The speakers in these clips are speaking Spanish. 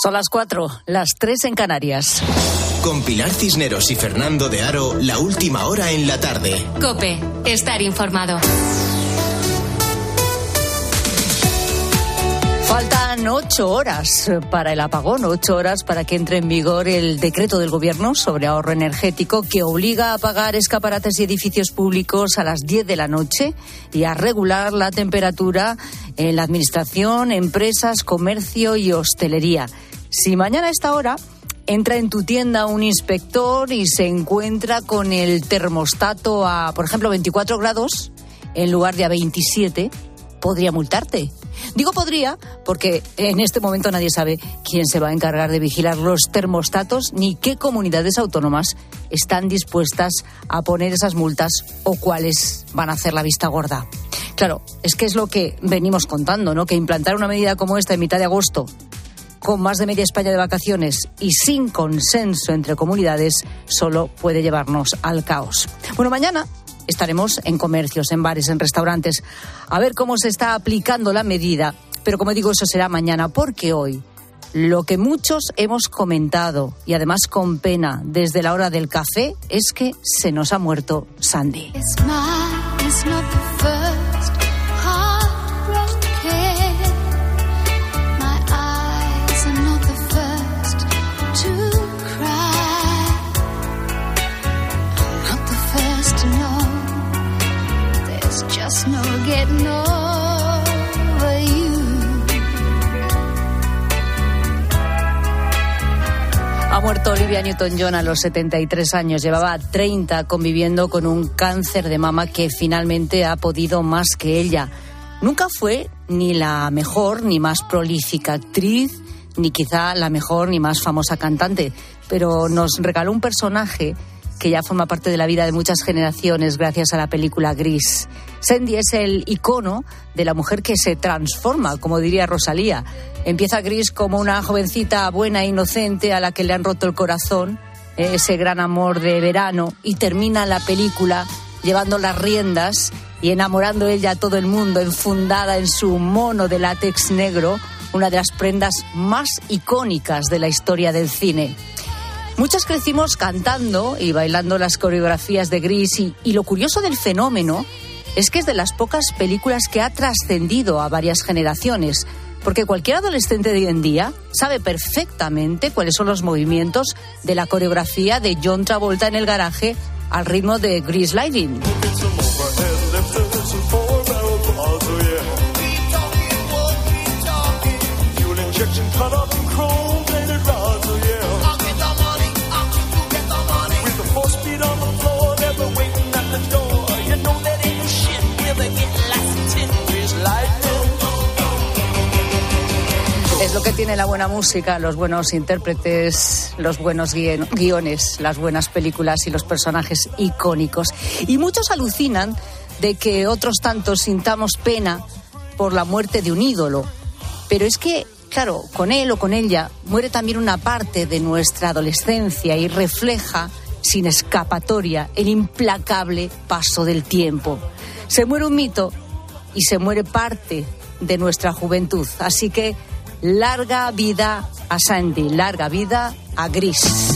Son las 4, las 3 en Canarias. Con Pilar Cisneros y Fernando de Aro, la última hora en la tarde. COPE, estar informado. Faltan 8 horas para el apagón, 8 horas para que entre en vigor el decreto del Gobierno sobre ahorro energético que obliga a apagar escaparates y edificios públicos a las 10 de la noche y a regular la temperatura en la administración, empresas, comercio y hostelería. Si mañana a esta hora entra en tu tienda un inspector y se encuentra con el termostato a, por ejemplo, 24 grados en lugar de a 27, podría multarte. Digo podría porque en este momento nadie sabe quién se va a encargar de vigilar los termostatos ni qué comunidades autónomas están dispuestas a poner esas multas o cuáles van a hacer la vista gorda. Claro, es que es lo que venimos contando, ¿no? Que implantar una medida como esta en mitad de agosto, con más de media España de vacaciones y sin consenso entre comunidades, solo puede llevarnos al caos. Bueno, mañana estaremos en comercios, en bares, en restaurantes, a ver cómo se está aplicando la medida. Pero como digo, eso será mañana, porque hoy lo que muchos hemos comentado, y además con pena, desde la hora del café, es que se nos ha muerto Sandy. No getting over you. Ha muerto Olivia Newton-John a los 73 años. Llevaba 30 conviviendo con un cáncer de mama que finalmente ha podido más que ella. Nunca fue ni la mejor ni más prolífica actriz, ni quizá la mejor ni más famosa cantante, pero nos regaló un personaje que ya forma parte de la vida de muchas generaciones gracias a la película Gris. Sandy es el icono de la mujer que se transforma, como diría Rosalía. Empieza Gris como una jovencita buena e inocente a la que le han roto el corazón, ese gran amor de verano, y termina la película llevando las riendas y enamorando ella a todo el mundo, enfundada en su mono de látex negro, una de las prendas más icónicas de la historia del cine. Muchas crecimos cantando y bailando las coreografías de Gris y lo curioso del fenómeno es que es de las pocas películas que ha trascendido a varias generaciones, porque cualquier adolescente de hoy en día sabe perfectamente cuáles son los movimientos de la coreografía de John Travolta en el garaje al ritmo de Grease Lightning. Es lo que tiene la buena música, los buenos intérpretes, los buenos guiones, las buenas películas y los personajes icónicos. Y muchos alucinan de que otros tantos sintamos pena por la muerte de un ídolo. Pero es que, claro, con él o con ella muere también una parte de nuestra adolescencia y refleja, sin escapatoria, el implacable paso del tiempo. Se muere un mito y se muere parte de nuestra juventud. Así que larga vida a Sandy, larga vida a Gris.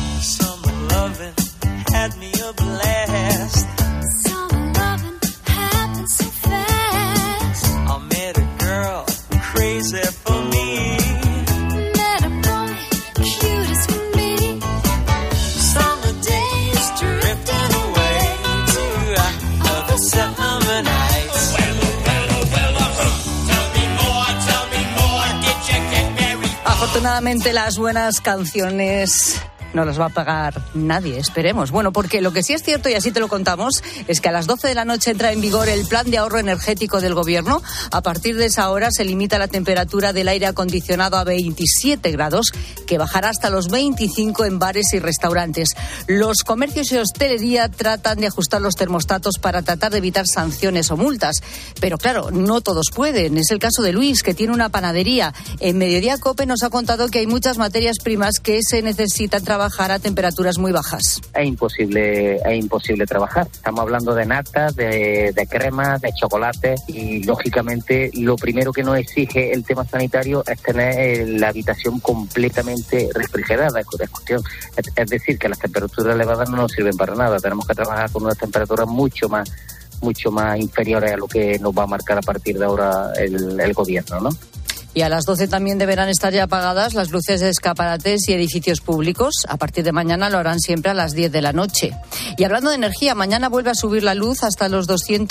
Afortunadamente las buenas canciones no las va a pagar nadie, esperemos. Bueno, porque lo que sí es cierto, y así te lo contamos, es que a las 12 de la noche entra en vigor el plan de ahorro energético del Gobierno. A partir de esa hora se limita la temperatura del aire acondicionado a 27 grados, que bajará hasta los 25 en bares y restaurantes. Los comercios y hostelería tratan de ajustar los termostatos para tratar de evitar sanciones o multas. Pero claro, no todos pueden. Es el caso de Luis, que tiene una panadería. En Mediodía COPE nos ha contado que hay muchas materias primas que se necesitan trabajar trabajar a temperaturas muy bajas. Es imposible trabajar. Estamos hablando de natas, de cremas, de chocolate y, lógicamente, lo primero que nos exige el tema sanitario es tener la habitación completamente refrigerada. Es decir, que las temperaturas elevadas no nos sirven para nada. Tenemos que trabajar con unas temperaturas mucho más inferiores a lo que nos va a marcar a partir de ahora el gobierno, ¿no? Y a las 12 también deberán estar ya apagadas las luces de escaparates y edificios públicos. A partir de mañana lo harán siempre a las 10 de la noche. Y hablando de energía, mañana vuelve a subir la luz hasta los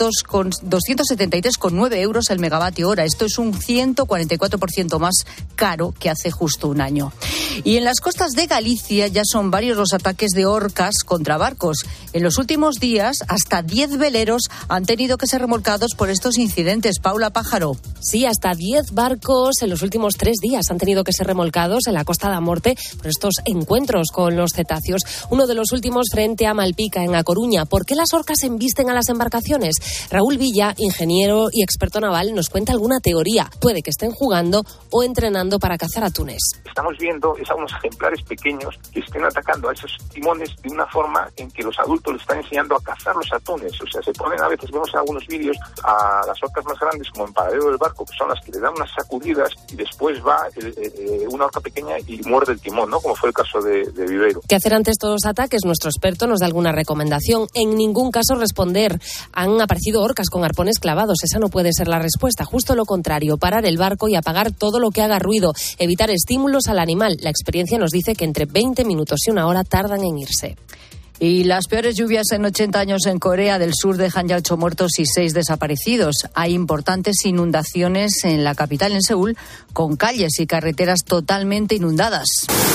273,9 euros el megavatio hora. Esto es un 144% más caro que hace justo un año. Y en las costas de Galicia ya son varios los ataques de orcas contra barcos. En los últimos días, hasta 10 veleros han tenido que ser remolcados por estos incidentes. Paula Pájaro. Sí, hasta 10 barcos en los últimos 3 días han tenido que ser remolcados en la Costa da Morte por estos encuentros con los cetáceos. Uno de los últimos frente a Malpica, en A Coruña. ¿Por qué las orcas embisten a las embarcaciones? Raúl Villa, ingeniero y experto naval, nos cuenta alguna teoría. Puede que estén jugando o entrenando para cazar atunes. Estamos viendo a unos ejemplares pequeños que estén atacando a esos timones de una forma en que los adultos les están enseñando a cazar los atunes. O sea, se ponen, a veces vemos en algunos vídeos a las orcas más grandes como en paradero del barco, que son las que le dan unas sacudidas y después va una orca pequeña y muerde el timón, ¿no? Como fue el caso de Viveiro. ¿Qué hacer ante estos ataques? Nuestro experto nos da alguna recomendación. En ningún caso responder. Han aparecido orcas con arpones clavados. Esa no puede ser la respuesta. Justo lo contrario, parar el barco y apagar todo lo que haga ruido. Evitar estímulos al animal. La experiencia nos dice que entre 20 minutos y una hora tardan en irse. Y las peores lluvias en 80 años en Corea del Sur dejan ya 8 muertos y 6 desaparecidos. Hay importantes inundaciones en la capital, en Seúl, con calles y carreteras totalmente inundadas.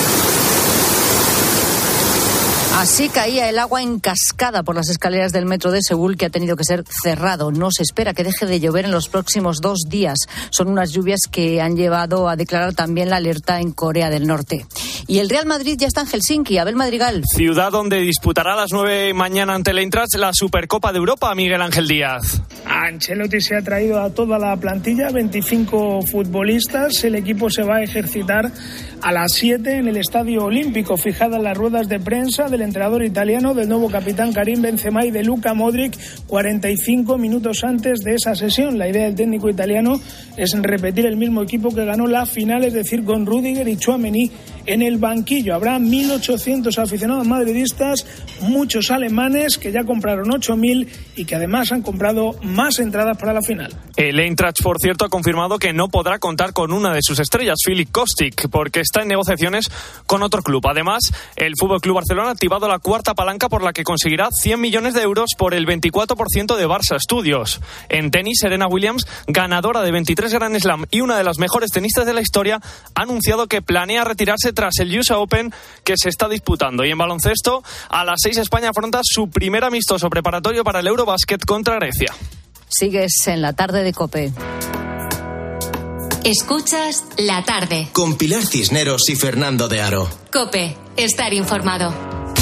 Así caía el agua en cascada por las escaleras del metro de Seúl, que ha tenido que ser cerrado. No se espera que deje de llover en los próximos 2 días. Son unas lluvias que han llevado a declarar también la alerta en Corea del Norte. Y el Real Madrid ya está en Helsinki. Abel Madrigal. Ciudad donde disputará a las 9 mañana ante el Eintracht la Supercopa de Europa, Miguel Ángel Díaz. Ancelotti se ha traído a toda la plantilla, 25 futbolistas. El equipo se va a ejercitar a las 7 en el Estadio Olímpico. Fijadas las ruedas de prensa del entrenador italiano, del nuevo capitán Karim Benzema y de Luka Modric 45 minutos antes de esa sesión. La idea del técnico italiano es repetir el mismo equipo que ganó la final, es decir, con Rüdiger y Tchouaméni en el banquillo. Habrá 1.800 aficionados madridistas, muchos alemanes que ya compraron 8.000 y que además han comprado más entradas para la final. El Eintracht, por cierto, ha confirmado que no podrá contar con una de sus estrellas, Filip Kostic, porque está en negociaciones con otro club. Además, el FC Barcelona ha activado la cuarta palanca por la que conseguirá 100 millones de euros por el 24% de Barça Studios. En tenis, Serena Williams, ganadora de 23 Grand Slam y una de las mejores tenistas de la historia, ha anunciado que planea retirarse tras el US Open que se está disputando. Y en baloncesto, a las 6 España afronta su primer amistoso preparatorio para el Eurobasket contra Grecia. Sigues en la tarde de COPE. Escuchas La Tarde. Con Pilar Cisneros y Fernando de Aro. COPE. Estar informado.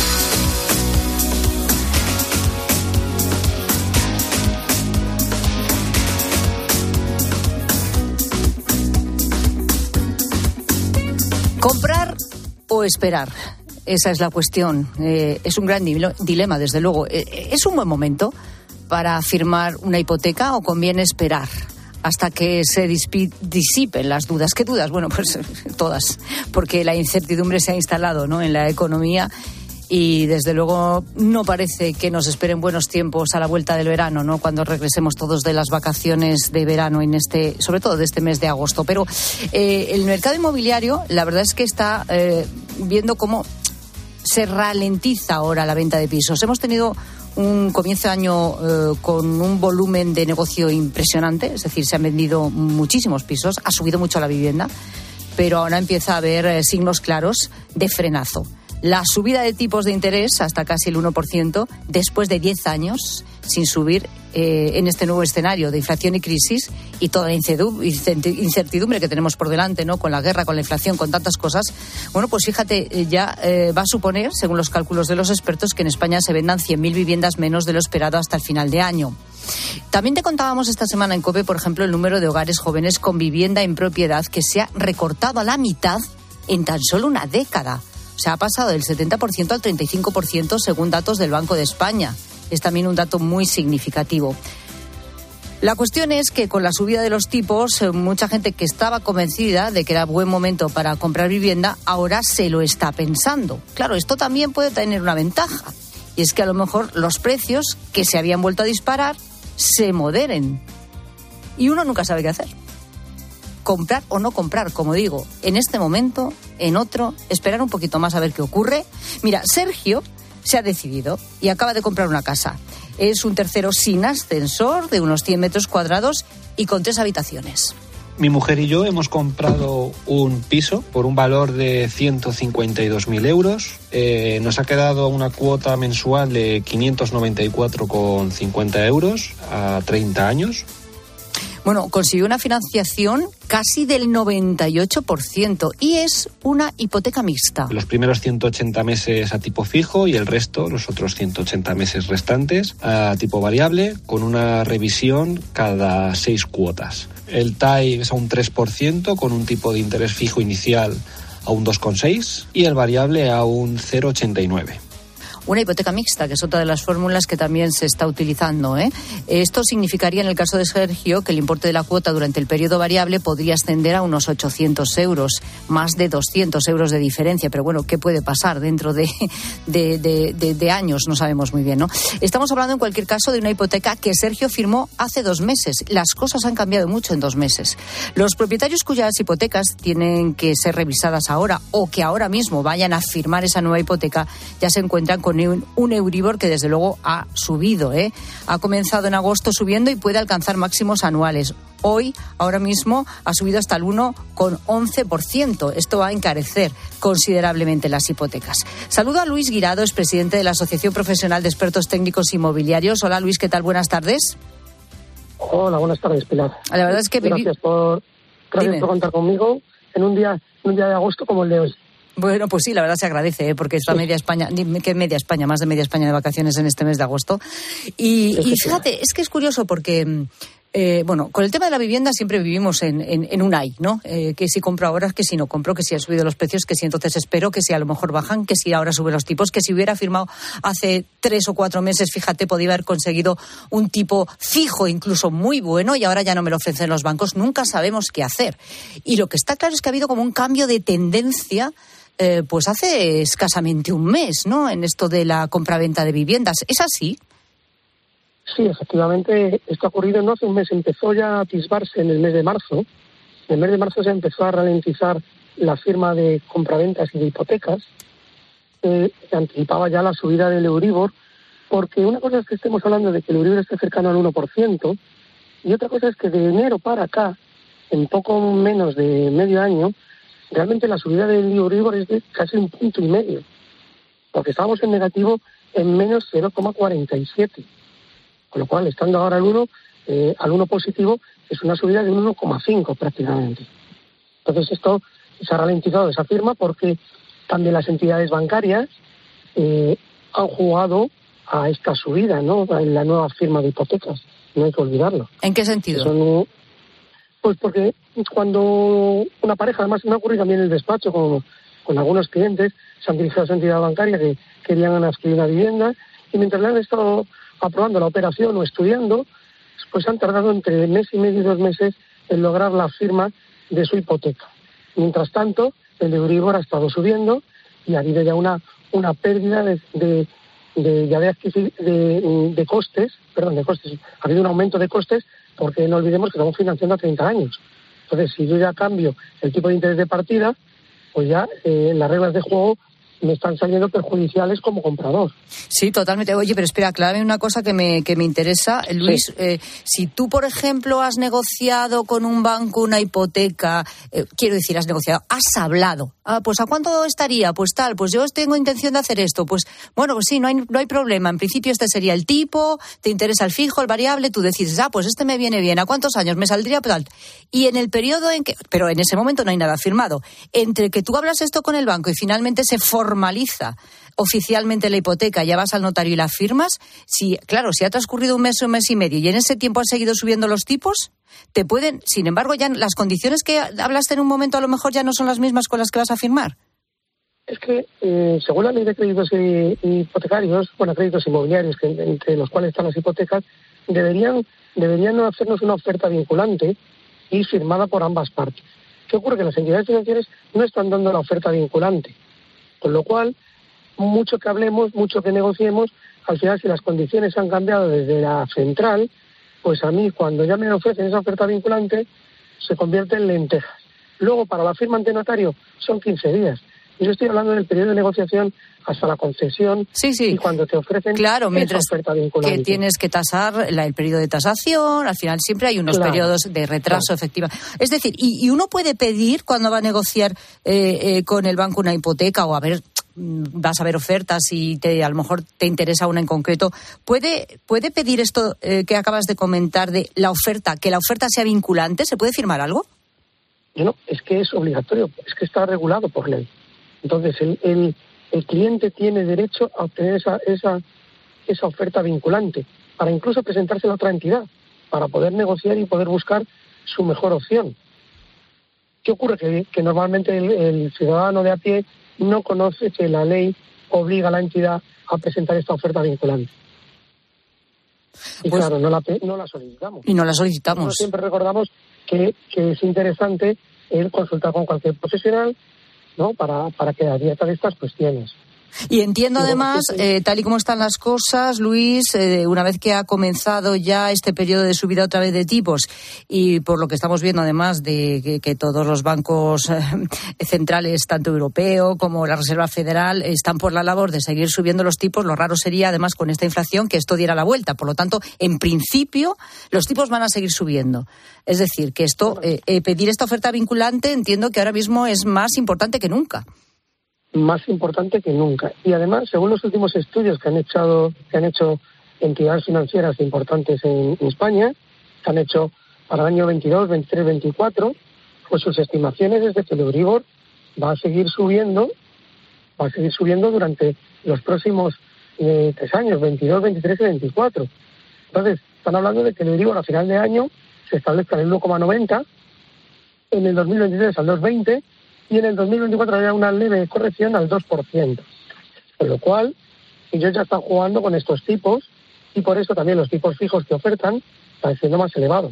¿Comprar o esperar? Esa es la cuestión. Es un gran dilema, desde luego. ¿Es un buen momento para firmar una hipoteca o conviene esperar hasta que se disipen las dudas? ¿Qué dudas? Bueno, pues todas, porque la incertidumbre se ha instalado, ¿no?, en la economía y desde luego no parece que nos esperen buenos tiempos a la vuelta del verano, ¿no?, cuando regresemos todos de las vacaciones de verano sobre todo de este mes de agosto. Pero el mercado inmobiliario, la verdad es que está viendo cómo se ralentiza ahora la venta de pisos. Hemos tenido un comienzo de año con un volumen de negocio impresionante, es decir, se han vendido muchísimos pisos, ha subido mucho la vivienda, pero ahora empieza a haber signos claros de frenazo. La subida de tipos de interés hasta casi el 1% después de 10 años sin subir en este nuevo escenario de inflación y crisis y toda la incertidumbre que tenemos por delante, ¿no?, con la guerra, con la inflación, con tantas cosas. Bueno, pues fíjate, ya va a suponer, según los cálculos de los expertos, que en España se vendan 100.000 viviendas menos de lo esperado hasta el final de año. También te contábamos esta semana en COPE, por ejemplo, el número de hogares jóvenes con vivienda en propiedad que se ha recortado a la mitad en tan solo una década. O O sea, ha pasado del 70% al 35% según datos del Banco de España. Es también un dato muy significativo. La cuestión es que con la subida de los tipos, mucha gente que estaba convencida de que era buen momento para comprar vivienda, ahora se lo está pensando. Claro, esto también puede tener una ventaja, y es que a lo mejor los precios que se habían vuelto a disparar se moderen. Y uno nunca sabe qué hacer. Comprar o no comprar, como digo, en este momento, en otro, esperar un poquito más a ver qué ocurre. Mira, Sergio se ha decidido y acaba de comprar una casa. Es un tercero sin ascensor, de unos 100 metros cuadrados y con 3 habitaciones. Mi mujer y yo hemos comprado un piso por un valor de 152.000 euros. Nos ha quedado una cuota mensual de 594,50 euros a 30 años. Bueno, consiguió una financiación casi del 98% y es una hipoteca mixta. Los primeros 180 meses a tipo fijo y el resto, los otros 180 meses restantes, a tipo variable, con una revisión cada 6 cuotas. El TAI es a un 3% con un tipo de interés fijo inicial a un 2,6 y el variable a un 0,89. Una hipoteca mixta, que es otra de las fórmulas que también se está utilizando, ¿eh? Esto significaría, en el caso de Sergio, que el importe de la cuota durante el periodo variable podría ascender a unos 800 euros, más de 200 euros de diferencia. Pero bueno, ¿qué puede pasar dentro de años? No sabemos muy bien, ¿no? Estamos hablando, en cualquier caso, de una hipoteca que Sergio firmó hace 2 meses. Las cosas han cambiado mucho en 2 meses. Los propietarios cuyas hipotecas tienen que ser revisadas ahora o que ahora mismo vayan a firmar esa nueva hipoteca ya se encuentran con un Euribor que desde luego ha subido, ¿eh? Ha comenzado en agosto subiendo y puede alcanzar máximos anuales. Hoy, ahora mismo, ha subido hasta el 1,11%. Esto va a encarecer considerablemente las hipotecas. Saludo a Luis Guirado, es presidente de la Asociación Profesional de Expertos Técnicos Inmobiliarios. Hola Luis, ¿qué tal? Buenas tardes. Hola, buenas tardes, Pilar. La verdad es que gracias por contar conmigo en un día de agosto como el de hoy. Bueno, pues sí, la verdad se agradece, porque está media España, más de media España de vacaciones en este mes de agosto. Y fíjate, es que es curioso porque, con el tema de la vivienda siempre vivimos en un ay, ¿no? Que si compro ahora, que si no compro, que si han subido los precios, que si entonces espero, que si a lo mejor bajan, que si ahora suben los tipos, que si hubiera firmado hace 3 o 4 meses, fíjate, podía haber conseguido un tipo fijo, incluso muy bueno, y ahora ya no me lo ofrecen los bancos. Nunca sabemos qué hacer. Y lo que está claro es que ha habido como un cambio de tendencia pues hace escasamente un mes, ¿no?, en esto de la compraventa de viviendas. ¿Es así? Sí, efectivamente, esto ha ocurrido no hace un mes. Empezó ya a atisbarse en el mes de marzo. En el mes de marzo se empezó a ralentizar la firma de compraventas y de hipotecas. Se anticipaba ya la subida del Euribor, porque una cosa es que estemos hablando de que el Euribor esté cercano al 1%, y otra cosa es que de enero para acá, en poco menos de medio año, realmente la subida del Euribor es de casi 1,5 puntos, porque estábamos en negativo en menos 0,47. Con lo cual, estando ahora al 1 positivo, es una subida de un 1,5 prácticamente. Entonces, esto se ha ralentizado esa firma porque también las entidades bancarias han jugado a esta subida, ¿no?, en la nueva firma de hipotecas. No hay que olvidarlo. ¿En qué sentido? Pues porque cuando una pareja, además me ha ocurrido también en el despacho con algunos clientes, se han dirigido a su entidad bancaria que querían adquirir una vivienda, y mientras le han estado aprobando la operación o estudiando, pues han tardado entre mes y medio y 2 meses en lograr la firma de su hipoteca. Mientras tanto, el Euribor ha estado subiendo y ha habido ya una pérdida de costes. Ha habido un aumento de costes, porque no olvidemos que estamos financiando a 30 años. Entonces, si yo ya cambio el tipo de interés de partida, pues ya las reglas de juego me están saliendo perjudiciales como comprador. Sí, totalmente. Oye, pero espera, aclárame una cosa que me interesa, Luis. Sí. Si tú, por ejemplo, has negociado con un banco una hipoteca, has negociado, has hablado. Pues ¿a cuánto estaría? Pues tal, pues yo tengo intención de hacer esto. Pues bueno, pues sí, no hay problema. En principio este sería el tipo, te interesa el fijo, el variable, tú decides, pues este me viene bien. ¿A cuántos años me saldría? Pues, y en el periodo pero en ese momento no hay nada firmado. Entre que tú hablas esto con el banco y finalmente se formaliza oficialmente la hipoteca, ya vas al notario y la firmas, si ha transcurrido un mes o un mes y medio y en ese tiempo han seguido subiendo los tipos, te pueden, sin embargo, ya las condiciones que hablaste en un momento a lo mejor ya no son las mismas con las que vas a firmar. Es que, según la ley de créditos hipotecarios, créditos inmobiliarios, entre los cuales están las hipotecas, deberían hacernos una oferta vinculante y firmada por ambas partes. ¿Qué ocurre? Que las entidades financieras no están dando la oferta vinculante, con lo cual, mucho que hablemos, mucho que negociemos, al final, si las condiciones han cambiado desde la central, pues a mí, cuando ya me ofrecen esa oferta vinculante, se convierte en lentejas. Luego, para la firma ante notario, son 15 días. Y yo estoy hablando del periodo de negociación hasta la concesión. Sí. Y cuando te ofrecen mientras esa oferta vinculante. Que tienes que tasar el periodo de tasación, al final siempre hay unos periodos de retraso, efectiva. Es decir, y uno puede pedir cuando va a negociar con el banco una hipoteca o vas a ver ofertas y a lo mejor te interesa una en concreto, ¿puede pedir esto que acabas de comentar de la oferta, que la oferta sea vinculante? ¿Se puede firmar algo? No, es que es obligatorio, es que está regulado por ley. Entonces, el cliente tiene derecho a obtener esa oferta vinculante para incluso presentársela a otra entidad, para poder negociar y poder buscar su mejor opción. ¿Qué ocurre? Que normalmente el ciudadano de a pie no conoce que la ley obliga a la entidad a presentar esta oferta vinculante. Y claro, no la solicitamos. Y no la solicitamos. Nosotros siempre recordamos que es interesante el consultar con cualquier profesional, ¿no? Para que advierta de estas cuestiones. Y entiendo además, tal y como están las cosas, Luis, una vez que ha comenzado ya este periodo de subida otra vez de tipos y por lo que estamos viendo además de que todos los bancos centrales, tanto europeo como la Reserva Federal, están por la labor de seguir subiendo los tipos, lo raro sería además con esta inflación que esto diera la vuelta. Por lo tanto, en principio, los tipos van a seguir subiendo. Es decir, que esto, pedir esta oferta vinculante, entiendo que ahora mismo es más importante que nunca. Más importante que nunca. Y además, según los últimos estudios que han hecho entidades financieras importantes en España, que han hecho para el año 22, 23, 24, pues sus estimaciones es de que el Euribor va a seguir subiendo durante los próximos 3 años, 22, 23 y 24. Entonces, están hablando de que el Euribor a final de año se establezca en el 1,90, en el 2023 al 2,20, y en el 2024 había una leve corrección al 2%. Con lo cual, ellos ya están jugando con estos tipos y por eso también los tipos fijos que ofertan están siendo más elevados.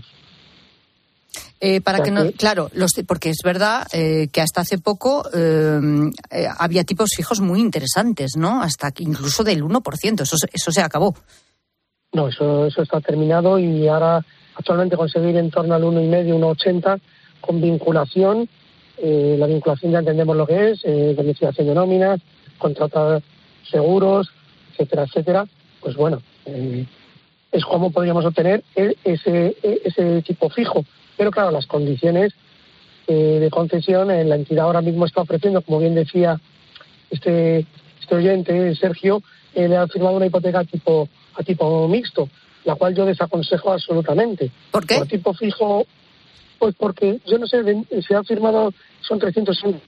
Porque es verdad que hasta hace poco había tipos fijos muy interesantes, ¿no? Hasta incluso del 1%. Eso se acabó. No, eso está terminado y ahora actualmente conseguir en torno al 1,5, 1,80 con vinculación. La vinculación ya entendemos lo que es, domiciliación de nóminas, contratar seguros, etcétera, etcétera. Pues bueno, es como podríamos obtener ese tipo fijo. Pero claro, las condiciones de concesión la entidad ahora mismo está ofreciendo, como bien decía este oyente, Sergio, le ha firmado una hipoteca a tipo mixto, la cual yo desaconsejo absolutamente. ¿Por qué? Por tipo fijo, pues porque yo no sé, se ha firmado, son 300 euros.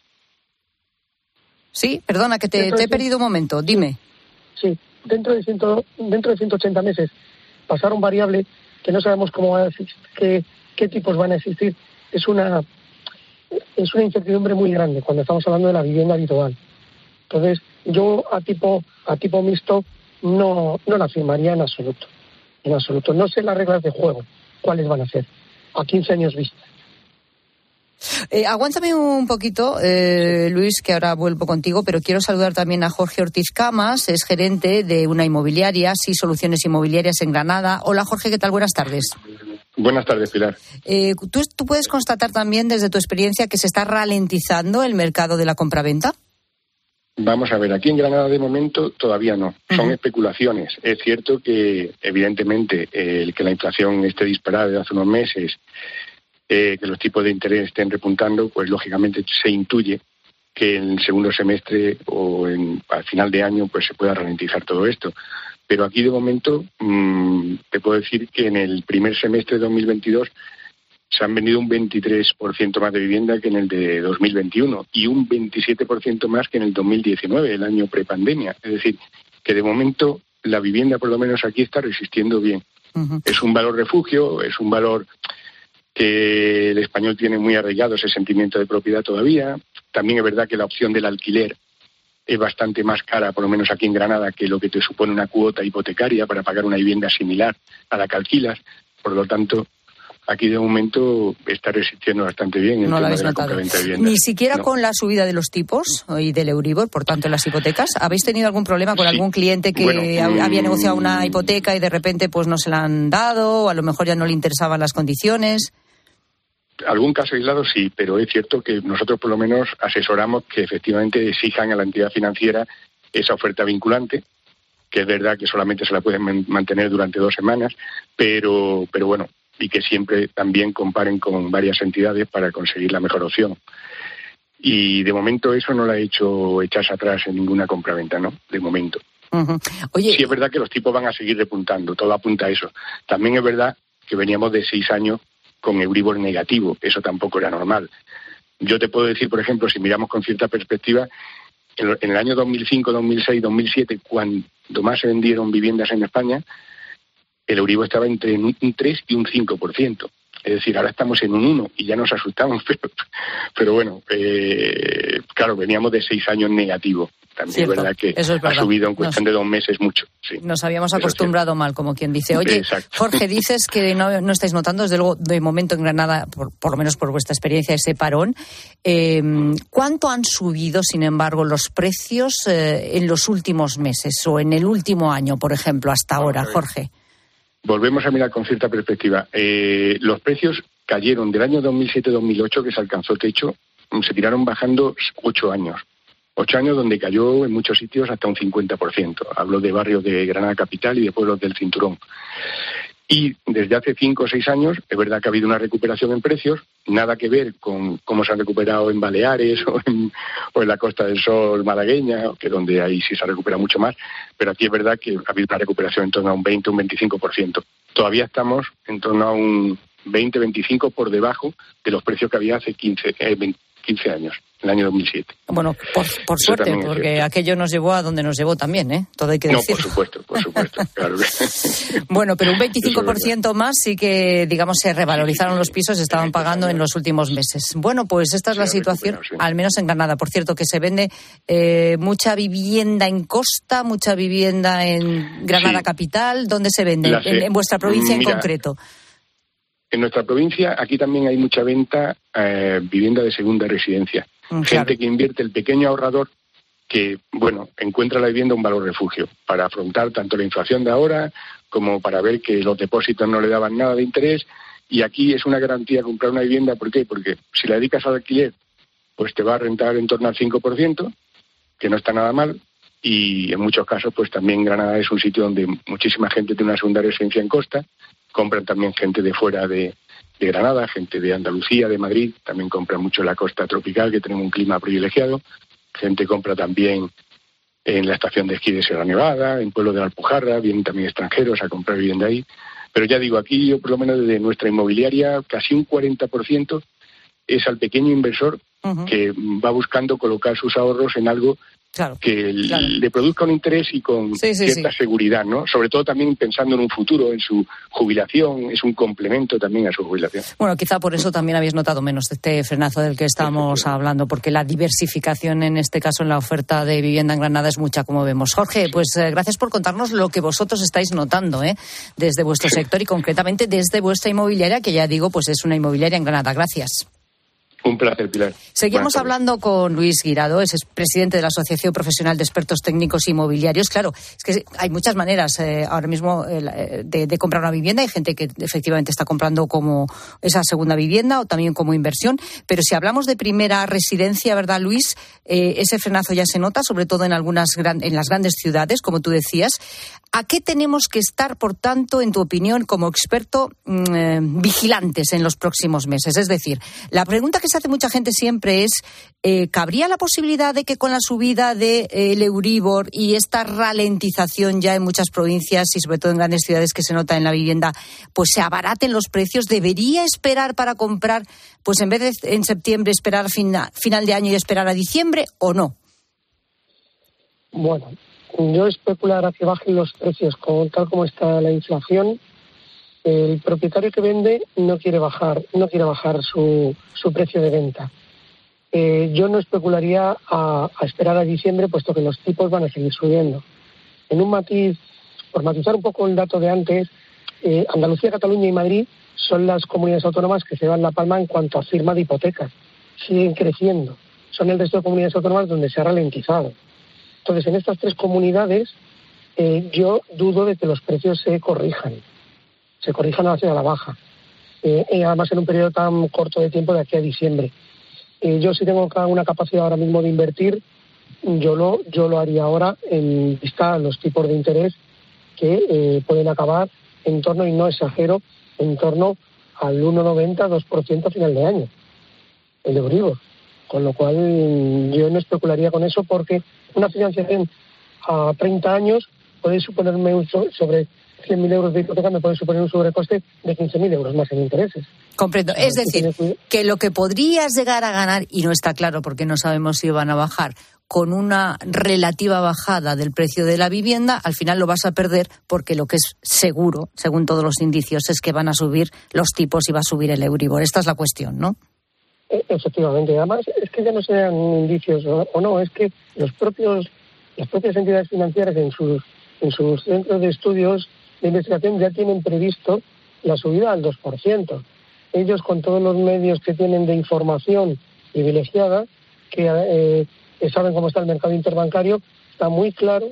Sí, perdona, que te he perdido un momento, dime. Sí, dentro de 180 meses pasar un variable que no sabemos cómo va a existir, qué tipos van a existir. Es una incertidumbre muy grande cuando estamos hablando de la vivienda habitual. Entonces, yo a tipo mixto no la firmaría en absoluto. En absoluto. No sé las reglas de juego, cuáles van a ser, a 15 años vista. Aguántame un poquito, Luis, que ahora vuelvo contigo, pero quiero saludar también a Jorge Ortiz Camas, es gerente de una inmobiliaria, Sí Soluciones Inmobiliarias en Granada. Hola, Jorge, ¿qué tal? Buenas tardes. Buenas tardes, Pilar. ¿Tú puedes constatar también desde tu experiencia que se está ralentizando el mercado de la compraventa? Vamos a ver, aquí en Granada de momento todavía no, son especulaciones. Es cierto que evidentemente el que la inflación esté disparada desde hace unos meses, que los tipos de interés estén repuntando, pues lógicamente se intuye que en el segundo semestre o al final de año pues se pueda ralentizar todo esto. Pero aquí de momento te puedo decir que en el primer semestre de 2022 se han vendido un 23% más de vivienda que en el de 2021 y un 27% más que en el 2019, el año prepandemia. Es decir, que de momento la vivienda por lo menos aquí está resistiendo bien. Es un valor refugio, es un valor que el español tiene muy arraigado, ese sentimiento de propiedad todavía. También es verdad que la opción del alquiler es bastante más cara, por lo menos aquí en Granada, que lo que te supone una cuota hipotecaria para pagar una vivienda similar a la que alquilas. Por lo tanto, aquí de momento está resistiendo bastante bien el tema de la compraventa de vivienda. Ni siquiera con la subida de los tipos y del Euribor, por tanto, en las hipotecas. ¿Habéis tenido algún problema con algún cliente que había negociado una hipoteca y de repente pues no se la han dado, o a lo mejor ya no le interesaban las condiciones? Algún caso aislado sí, pero es cierto que nosotros por lo menos asesoramos que efectivamente exijan a la entidad financiera esa oferta vinculante, que es verdad que solamente se la pueden mantener durante 2 semanas, pero bueno, y que siempre también comparen con varias entidades para conseguir la mejor opción. Y de momento eso no lo ha hecho echarse atrás en ninguna compraventa, ¿no? De momento. Uh-huh. Oye, sí es verdad que los tipos van a seguir repuntando, todo apunta a eso. También es verdad que veníamos de 6 años con Euribor negativo, eso tampoco era normal. Yo te puedo decir, por ejemplo, si miramos con cierta perspectiva, en el año 2005, 2006, 2007, cuando más se vendieron viviendas en España, el Euribor estaba entre un 3 y un 5%. Es decir, ahora estamos en un 1 y ya nos asustamos, pero bueno, claro, veníamos de 6 años negativos. También cierto, es verdad que ha subido en cuestión de 2 meses mucho. Sí. Nos habíamos acostumbrado mal, como quien dice. Oye, exacto. Jorge, dices que no estáis notando, desde luego, de momento en Granada, por lo menos por vuestra experiencia, ese parón. ¿Cuánto han subido, sin embargo, los precios en los últimos meses o en el último año, por ejemplo, hasta ahora, Jorge? Volvemos a mirar con cierta perspectiva. Los precios cayeron del año 2007-2008, que se alcanzó techo, se tiraron bajando 8 años. 8 años donde cayó en muchos sitios hasta un 50%. Hablo de barrios de Granada capital y de pueblos del cinturón. Y desde hace 5 o 6 años, es verdad que ha habido una recuperación en precios, nada que ver con cómo se han recuperado en Baleares o en la Costa del Sol malagueña, que donde ahí sí se recupera mucho más, pero aquí es verdad que ha habido una recuperación en torno a un 20, un 25%. Todavía estamos en torno a un 20-25% por debajo de los precios que había hace 15 años, en el año 2007. Bueno, por suerte, porque aquello nos llevó a donde nos llevó también, ¿eh? Todo hay que decir. No, por supuesto, claro. Bueno, pero un 25% más sí que, digamos, se revalorizaron los pisos, se estaban pagando en los últimos meses. Bueno, pues esta es la situación, al menos en Granada. Por cierto, que se vende mucha vivienda en costa, mucha vivienda en Granada capital. ¿Dónde se vende? En vuestra provincia en concreto. En nuestra provincia, aquí también hay mucha venta, vivienda de segunda residencia. Claro. Gente que invierte, el pequeño ahorrador, que, bueno, encuentra la vivienda un valor refugio para afrontar tanto la inflación de ahora como para ver que los depósitos no le daban nada de interés. Y aquí es una garantía comprar una vivienda. ¿Por qué? Porque si la dedicas al alquiler, pues te va a rentar en torno al 5%, que no está nada mal. Y en muchos casos, pues también Granada es un sitio donde muchísima gente tiene una segunda residencia en costa. Compran también gente de fuera de Granada, gente de Andalucía, de Madrid, también compran mucho en la costa tropical, que tenemos un clima privilegiado. Gente compra también en la estación de esquí de Sierra Nevada, en Pueblo de la Alpujarra, vienen también extranjeros a comprar vivienda ahí. Pero ya digo, aquí yo por lo menos desde nuestra inmobiliaria, casi un 40% es al pequeño inversor que va buscando colocar sus ahorros en algo que le produzca un interés y con cierta seguridad, ¿no? Sobre todo también pensando en un futuro, en su jubilación, es un complemento también a su jubilación. Bueno, quizá por eso también habéis notado menos este frenazo del que estamos hablando, porque la diversificación en este caso en la oferta de vivienda en Granada es mucha, como vemos. Jorge, pues gracias por contarnos lo que vosotros estáis notando, desde vuestro sector y concretamente desde vuestra inmobiliaria, que ya digo, pues es una inmobiliaria en Granada. Gracias. Un placer, Pilar. Seguimos hablando con Luis Guirado, es presidente de la Asociación Profesional de Expertos Técnicos Inmobiliarios. Claro, es que hay muchas maneras ahora mismo de comprar una vivienda. Hay gente que efectivamente está comprando como esa segunda vivienda o también como inversión. Pero si hablamos de primera residencia, ¿verdad, Luis? Ese frenazo ya se nota, sobre todo en en las grandes ciudades, como tú decías. ¿A qué tenemos que estar, por tanto, en tu opinión, como experto, vigilantes en los próximos meses? Es decir, la pregunta que se hace mucha gente siempre es, ¿cabría la posibilidad de que con la subida del Euribor y esta ralentización ya en muchas provincias y sobre todo en grandes ciudades que se nota en la vivienda, pues se abaraten los precios? ¿Debería esperar para comprar, pues en vez de en septiembre esperar a final de año y esperar a diciembre o no? Bueno, yo especular a que bajen los precios tal como está la inflación. El propietario que vende no quiere bajar su precio de venta. Yo no especularía a esperar a diciembre, puesto que los tipos van a seguir subiendo. En un matiz, por matizar un poco el dato de antes, Andalucía, Cataluña y Madrid son las comunidades autónomas que se dan la palma en cuanto a firma de hipotecas. Siguen creciendo. Son el resto de comunidades autónomas donde se ha ralentizado. Entonces, en estas 3 comunidades, yo dudo de que los precios se corrijan hacia la baja. Además, en un periodo tan corto de tiempo de aquí a diciembre. Yo si tengo una capacidad ahora mismo de invertir, yo lo haría ahora en vista a los tipos de interés que pueden acabar en torno, y no exagero, en torno al 1,90, 2% a final de año, el Euribor. Con lo cual yo no especularía con eso, porque una financiación a 30 años puede suponerme sobre 100.000 euros de hipoteca, me puede suponer un sobrecoste de 15.000 euros más en intereses. Comprendo. Es decir, que lo que podrías llegar a ganar, y no está claro porque no sabemos si van a bajar, con una relativa bajada del precio de la vivienda, al final lo vas a perder, porque lo que es seguro, según todos los indicios, es que van a subir los tipos y va a subir el Euribor. Esta es la cuestión, ¿no? Efectivamente. Además, es que ya no sean indicios o no, es que las propias entidades financieras en sus centros de estudios de investigación ya tienen previsto la subida al 2%. Ellos, con todos los medios que tienen de información privilegiada, que saben cómo está el mercado interbancario, está muy claro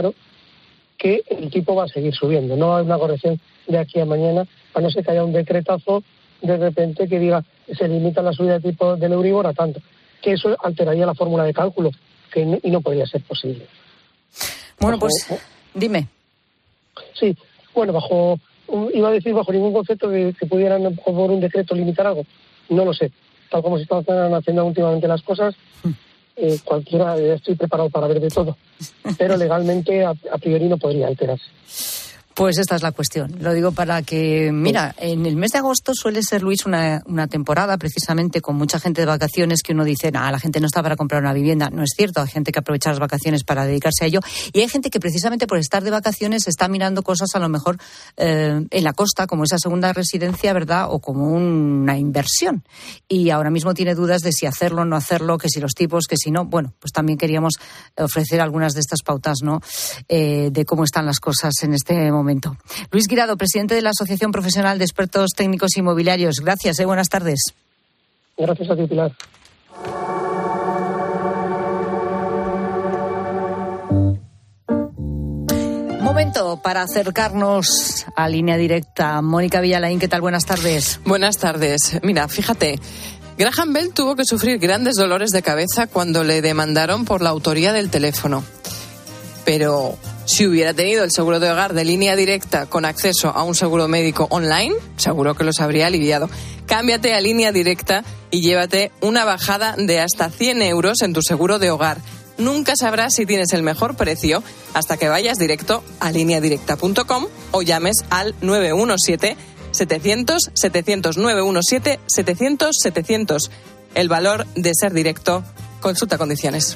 que el tipo va a seguir subiendo. No hay una corrección de aquí a mañana, a no ser que haya un decretazo de repente que diga se limita la subida de tipo del Euribor a tanto, que eso alteraría la fórmula de cálculo y no podría ser posible. Bueno, pues dime. Sí, bueno, bajo ningún concepto de que pudieran por un decreto limitar algo. No lo sé. Tal como se están haciendo últimamente las cosas, cualquiera, estoy preparado para ver de todo. Pero legalmente a priori no podría alterarse. Pues esta es la cuestión. Lo digo para que, mira, en el mes de agosto suele ser, Luis, una temporada precisamente con mucha gente de vacaciones, que uno dice, la gente no está para comprar una vivienda. No es cierto, hay gente que aprovecha las vacaciones para dedicarse a ello, y hay gente que precisamente por estar de vacaciones está mirando cosas a lo mejor en la costa, como esa segunda residencia, ¿verdad?, o como una inversión. Y ahora mismo tiene dudas de si hacerlo o no hacerlo, que si los tipos, que si no. Bueno, pues también queríamos ofrecer algunas de estas pautas, ¿no?, de cómo están las cosas en este momento. Luis Guirado, presidente de la Asociación Profesional de Expertos Técnicos Inmobiliarios. Gracias, buenas tardes. Gracias a ti, Pilar. Momento para acercarnos a Línea Directa. Mónica Villalain, ¿qué tal? Buenas tardes. Buenas tardes. Mira, fíjate, Graham Bell tuvo que sufrir grandes dolores de cabeza cuando le demandaron por la autoría del teléfono. Pero si hubiera tenido el seguro de hogar de Línea Directa con acceso a un seguro médico online, seguro que los habría aliviado. Cámbiate a Línea Directa y llévate una bajada de hasta 100 euros en tu seguro de hogar. Nunca sabrás si tienes el mejor precio hasta que vayas directo a lineadirecta.com o llames al 917-700-700, 917-700-700. El valor de ser directo. Consulta condiciones.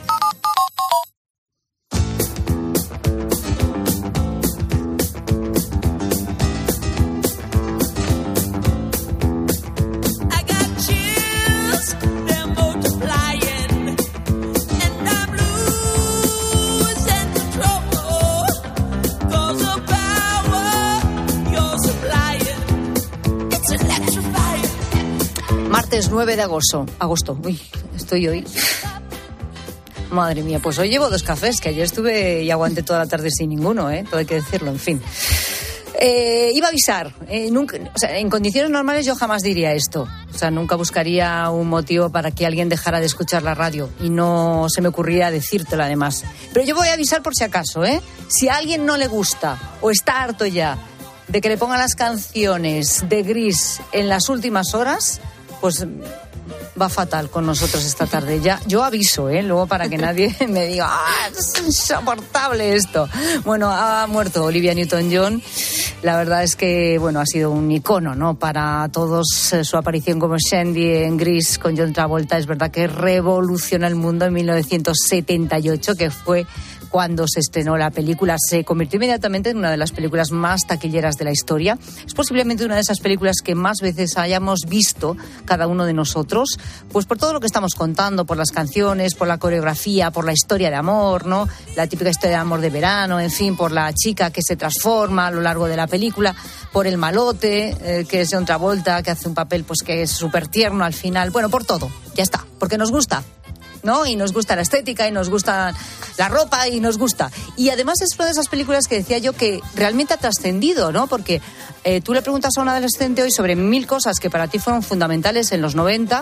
Martes 9 de agosto. Uy, estoy hoy. Madre mía, pues hoy llevo 2 cafés, que ayer estuve y aguanté toda la tarde sin ninguno, todo hay que decirlo, en fin. Iba a avisar, nunca, o sea, en condiciones normales yo jamás diría esto. O sea, nunca buscaría un motivo para que alguien dejara de escuchar la radio, y no se me ocurría decírtelo además. Pero yo voy a avisar por si acaso, Si a alguien no le gusta o está harto ya de que le pongan las canciones de Gris en las últimas horas, pues va fatal con nosotros esta tarde. Ya, yo aviso, luego para que nadie me diga, es insoportable esto. Bueno, ha muerto Olivia Newton-John. La verdad es que, bueno, ha sido un icono, ¿no?, para todos. Su aparición como Shandy en Gris con John Travolta, es verdad que revolucionó el mundo en 1978, que fue cuando se estrenó la película. Se convirtió inmediatamente en una de las películas más taquilleras de la historia. Es posiblemente una de esas películas que más veces hayamos visto cada uno de nosotros, pues por todo lo que estamos contando, por las canciones, por la coreografía, por la historia de amor, ¿no? La típica historia de amor de verano, en fin, por la chica que se transforma a lo largo de la película, por el malote, que es John Travolta, que hace un papel pues que es súper tierno al final. Bueno, por todo, ya está, porque nos gusta, ¿no? Y nos gusta la estética, y nos gusta la ropa, y nos gusta. Y además es una de esas películas que decía yo que realmente ha trascendido, ¿no? Porque tú le preguntas a un adolescente hoy sobre 1000 cosas que para ti fueron fundamentales en los 90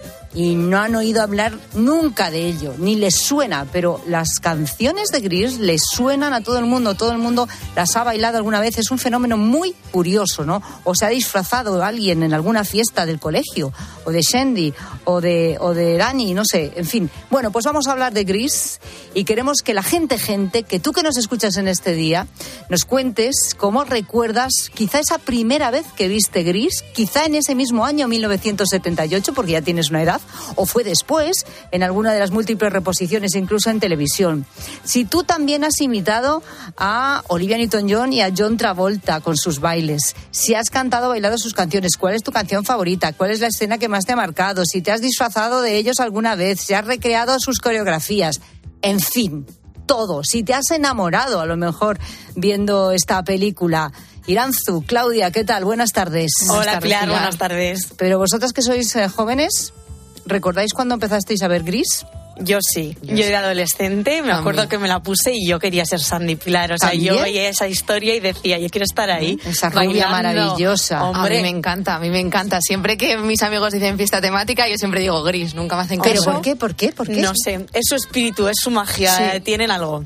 y no han oído hablar nunca de ello, ni les suena, pero las canciones de Grease les suenan a todo el mundo las ha bailado alguna vez. Es un fenómeno muy curioso, ¿no? O se ha disfrazado alguien en alguna fiesta del colegio, o de Shandy, o de Dani, no sé, en fin. Bueno, pues vamos a hablar de Grease y queremos que la gente, que tú que nos escuchas en este día, nos cuentes cómo recuerdas quizá esa primera vez que viste Grease, quizá en ese mismo año 1978, porque ya tienes una edad, o fue después, en alguna de las múltiples reposiciones, incluso en televisión. Si tú también has imitado a Olivia Newton-John y a John Travolta con sus bailes, si has cantado o bailado sus canciones, cuál es tu canción favorita, cuál es la escena que más te ha marcado, si te has disfrazado de ellos alguna vez, si has recreado sus coreografías, en fin, todo. Si te has enamorado, a lo mejor, viendo esta película. Iranzu, Claudia, ¿qué tal? Buenas tardes. Hola, Pilar, buenas tardes. Pero vosotras que sois jóvenes, ¿recordáis cuándo empezasteis a ver Grease? Yo sí, yo era adolescente, me acuerdo que me la puse y yo quería ser Sandy Pilar, o sea, yo veía esa historia y decía, yo quiero estar ahí. Esa rubia maravillosa. Hombre. A mí me encanta. Siempre que mis amigos dicen fiesta temática, yo siempre digo Grease, nunca me hacen caso. ¿Pero por qué? No sé, es su espíritu, es su magia, sí. Tienen algo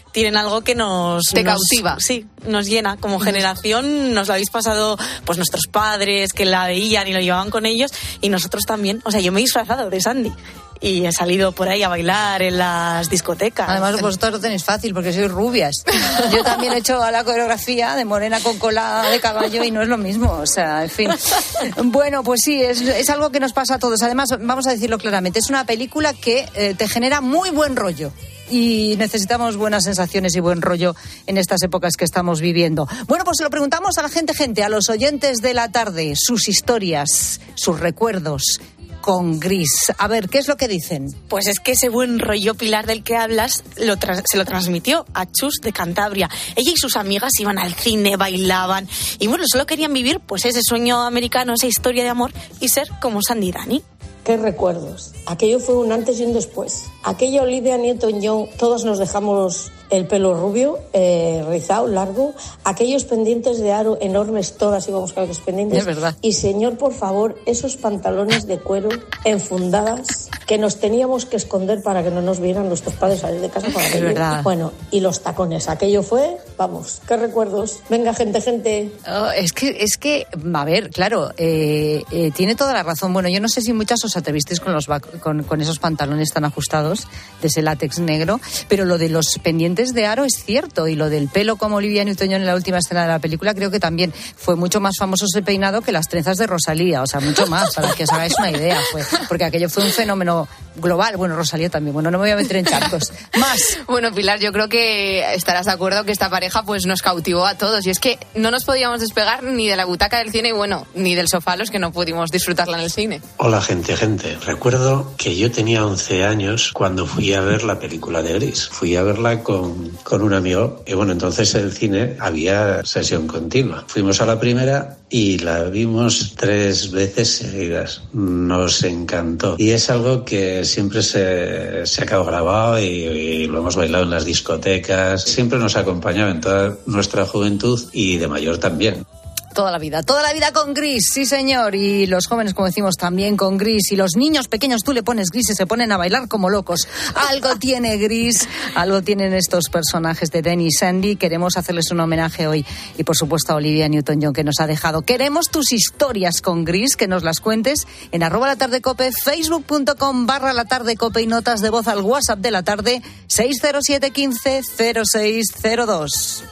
que te cautiva. Sí, nos llena. Como generación nos lo habéis pasado pues nuestros padres que la veían y lo llevaban con ellos, y nosotros también. O sea, yo me he disfrazado de Sandy y he salido por ahí a bailar en las discotecas. Además, vosotros lo tenéis fácil porque sois rubias. Yo también he hecho la coreografía de morena con cola de caballo y no es lo mismo. O sea, en fin. Bueno, pues sí, es algo que nos pasa a todos. Además, vamos a decirlo claramente, es una película que te genera muy buen rollo. Y necesitamos buenas sensaciones y buen rollo en estas épocas que estamos viviendo. Bueno, pues se lo preguntamos a la gente, a los oyentes de la tarde, sus historias, sus recuerdos con Grease. A ver, ¿qué es lo que dicen? Pues es que ese buen rollo, Pilar, del que hablas, se lo transmitió a Chus de Cantabria. Ella y sus amigas iban al cine, bailaban y bueno, solo querían vivir pues ese sueño americano, esa historia de amor y ser como Sandy y Dani. ¿Qué recuerdos? Aquello fue un antes y un después. Aquella Olivia Newton-John, todos nos dejamos el pelo rubio, rizado, largo. Aquellos pendientes de aro enormes, todas íbamos con los pendientes. Es verdad. Y señor, por favor, esos pantalones de cuero enfundadas que nos teníamos que esconder para que no nos vieran nuestros padres salir de casa. Es verdad. Bueno, y los tacones. Aquello fue, vamos, qué recuerdos. Venga, gente. Oh, es que, a ver, claro, tiene toda la razón. Bueno, yo no sé si muchas os atrevisteis con esos pantalones tan ajustados de ese látex negro, pero lo de los pendientes de aro es cierto, y lo del pelo como Olivia Newton-John en la última escena de la película, creo que también fue mucho más famoso ese peinado que las trenzas de Rosalía, o sea, mucho más, para que os hagáis una idea, porque aquello fue un fenómeno global. Bueno, Rosalía también, bueno, no me voy a meter en charcos. Más. Bueno, Pilar, yo creo que estarás de acuerdo que esta pareja pues nos cautivó a todos, y es que no nos podíamos despegar ni de la butaca del cine y bueno, ni del sofá los que no pudimos disfrutarla en el cine. Hola, gente. Recuerdo que yo tenía 11 años cuando fui a ver la película de Grease. Fui a verla con un amigo y bueno, entonces en el cine había sesión continua. Fuimos a la primera y la vimos 3 veces seguidas. Nos encantó. Y es algo que siempre se ha quedado grabado y lo hemos bailado en las discotecas. Siempre nos ha acompañado en toda nuestra juventud y de mayor también. Toda la vida con Grease, sí señor, y los jóvenes, como decimos, también con Grease, y los niños pequeños tú le pones Grease y se ponen a bailar como locos. Algo tiene Grease, algo tienen estos personajes de Danny y Sandy. Queremos hacerles un homenaje hoy, y por supuesto a Olivia Newton-John, que nos ha dejado. Queremos tus historias con Grease, que nos las cuentes en @latardecope, facebook.com/latardecope, y notas de voz al WhatsApp de la tarde 607 15 0602.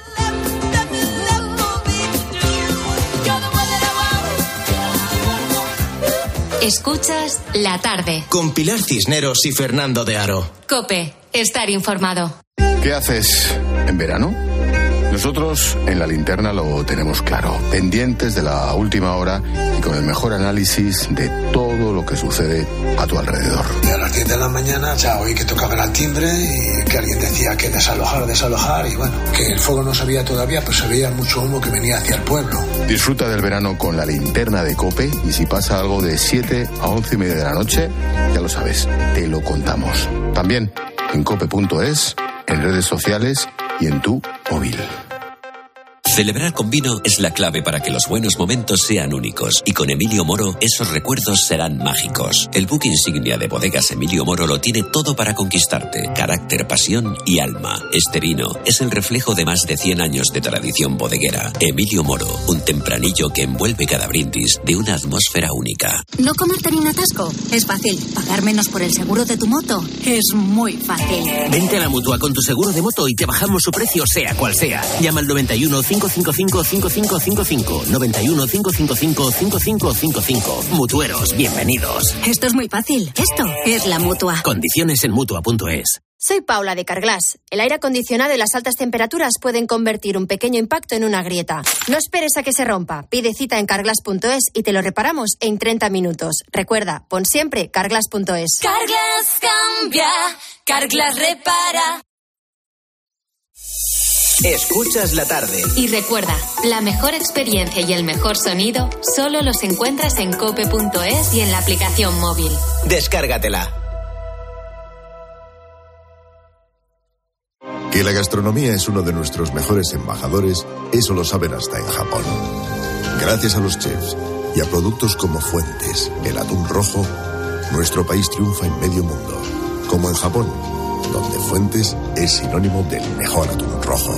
Escuchas La Tarde con Pilar Cisneros y Fernando de Aro. COPE, estar informado. ¿Qué haces en verano? Nosotros en La Linterna lo tenemos claro, pendientes de la última hora y con el mejor análisis de todo lo que sucede a tu alrededor. Y a las 10 de la mañana ya oí que tocaban al timbre y que alguien decía que desalojar y bueno, que el fuego no se veía todavía, pero se veía mucho humo que venía hacia el pueblo. Disfruta del verano con La Linterna de COPE y si pasa algo de 7 a 11:30 de la noche, ya lo sabes, te lo contamos. También en cope.es, en redes sociales y en tu móvil. Celebrar con vino es la clave para que los buenos momentos sean únicos. Y con Emilio Moro, esos recuerdos serán mágicos. El buque insignia de Bodegas Emilio Moro lo tiene todo para conquistarte. Carácter, pasión y alma. Este vino es el reflejo de más de 100 años de tradición bodeguera. Emilio Moro, un tempranillo que envuelve cada brindis de una atmósfera única. ¿No comerte ni un atasco? Es fácil. ¿Pagar menos por el seguro de tu moto? Es muy fácil. Vente a la Mutua con tu seguro de moto y te bajamos su precio sea cual sea. Llama al 91 555 5555. 91 555 5555. Mutueros, bienvenidos. Esto es muy fácil. Esto es la Mutua. Condiciones en Mutua.es. Soy Paula de Carglass. El aire acondicionado y las altas temperaturas pueden convertir un pequeño impacto en una grieta. No esperes a que se rompa. Pide cita en Carglass.es y te lo reparamos en 30 minutos. Recuerda, pon siempre Carglass.es. Carglass cambia, Carglass repara. Escuchas la tarde. Y recuerda, la mejor experiencia y el mejor sonido solo los encuentras en cope.es y en la aplicación móvil. Descárgatela. Que la gastronomía es uno de nuestros mejores embajadores, eso lo saben hasta en Japón. Gracias a los chefs y a productos como Fuentes, el atún rojo, nuestro país triunfa en medio mundo, como en Japón, donde Fuentes es sinónimo del mejor atún rojo.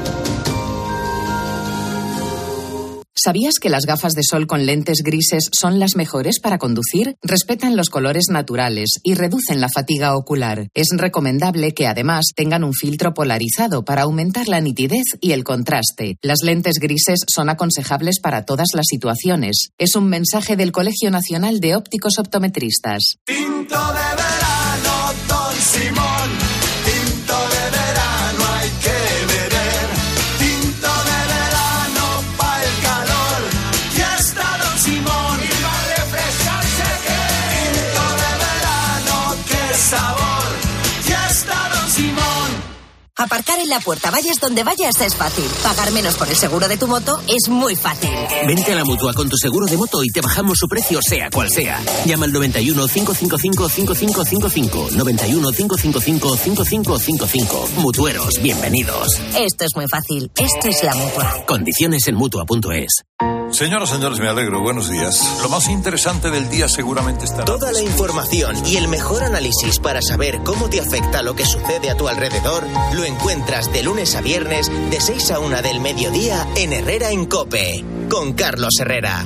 ¿Sabías que las gafas de sol con lentes grises son las mejores para conducir? Respetan los colores naturales y reducen la fatiga ocular. Es recomendable que además tengan un filtro polarizado para aumentar la nitidez y el contraste. Las lentes grises son aconsejables para todas las situaciones. Es un mensaje del Colegio Nacional de Ópticos Optometristas. Tinto de verano, Don Simón. Tinto de verano hay que beber. Tinto de verano pa' el calor. Ya está Don Simón y va a refrescarse que. Tinto de verano, qué sabor. Ya está Don Simón. Aparcar en la puerta, vayas donde vayas, es fácil. Pagar menos por el seguro de tu moto es muy fácil. Vente a la Mutua con tu seguro de moto y te bajamos su precio sea cual sea. Llama al 91 555 5555. 91 555 5555. Mutueros, bienvenidos. Esto es muy fácil. Esto es la Mutua. Condiciones en Mutua.es. Señoras, señores, me alegro. Buenos días. Lo más interesante del día seguramente estará... Toda la información y el mejor análisis para saber cómo te afecta lo que sucede a tu alrededor lo encuentras de lunes a viernes de 6 a 1 del mediodía en Herrera en COPE, con Carlos Herrera.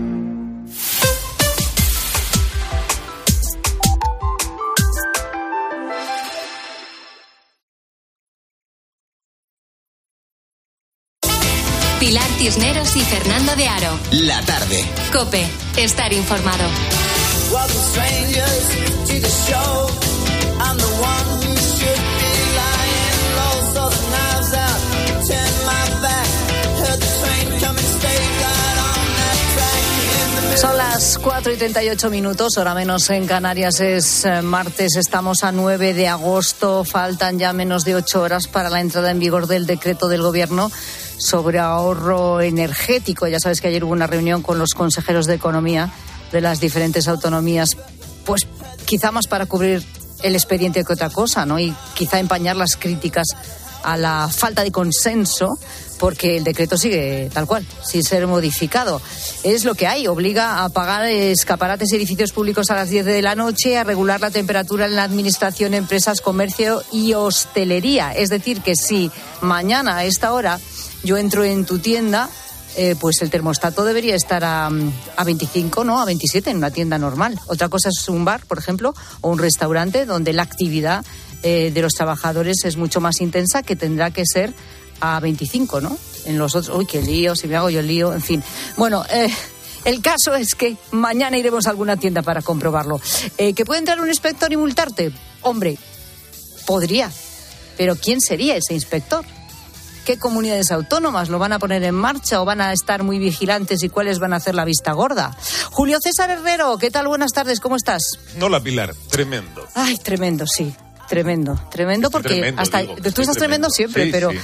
Pilar Cisneros y Fernando de Aro. La tarde. COPE. Estar informado. Son las 4:38, hora menos en Canarias. Es martes, estamos a 9 de agosto. Faltan ya menos de 8 horas para la entrada en vigor del decreto del Gobierno sobre ahorro energético. Ya sabes que ayer hubo una reunión con los consejeros de Economía de las diferentes autonomías, pues quizá más para cubrir el expediente que otra cosa, ¿no? Y quizá empañar las críticas a la falta de consenso, porque el decreto sigue tal cual, sin ser modificado. Es lo que hay, obliga a apagar escaparates y edificios públicos a las 10 de la noche, a regular la temperatura en la administración, empresas, comercio y hostelería. Es decir, que si mañana a esta hora yo entro en tu tienda, pues el termostato debería estar a 25, no, a 27 en una tienda normal. Otra cosa es un bar, por ejemplo, o un restaurante donde la actividad de los trabajadores es mucho más intensa, que tendrá que ser a 25, ¿no? En los otros, uy, qué lío, si me hago yo el lío, en fin. Bueno, el caso es que mañana iremos a alguna tienda para comprobarlo. ¿Que puede entrar un inspector y multarte? Hombre, podría. Pero ¿quién sería ese inspector? ¿Qué comunidades autónomas lo van a poner en marcha o van a estar muy vigilantes y cuáles van a hacer la vista gorda? Julio César Herrero, ¿qué tal? Buenas tardes, ¿cómo estás? Hola, Pilar, tremendo. Ay, tremendo, sí. Tremendo porque tremendo, hasta digo, tú estás tremendo siempre, sí, pero sí.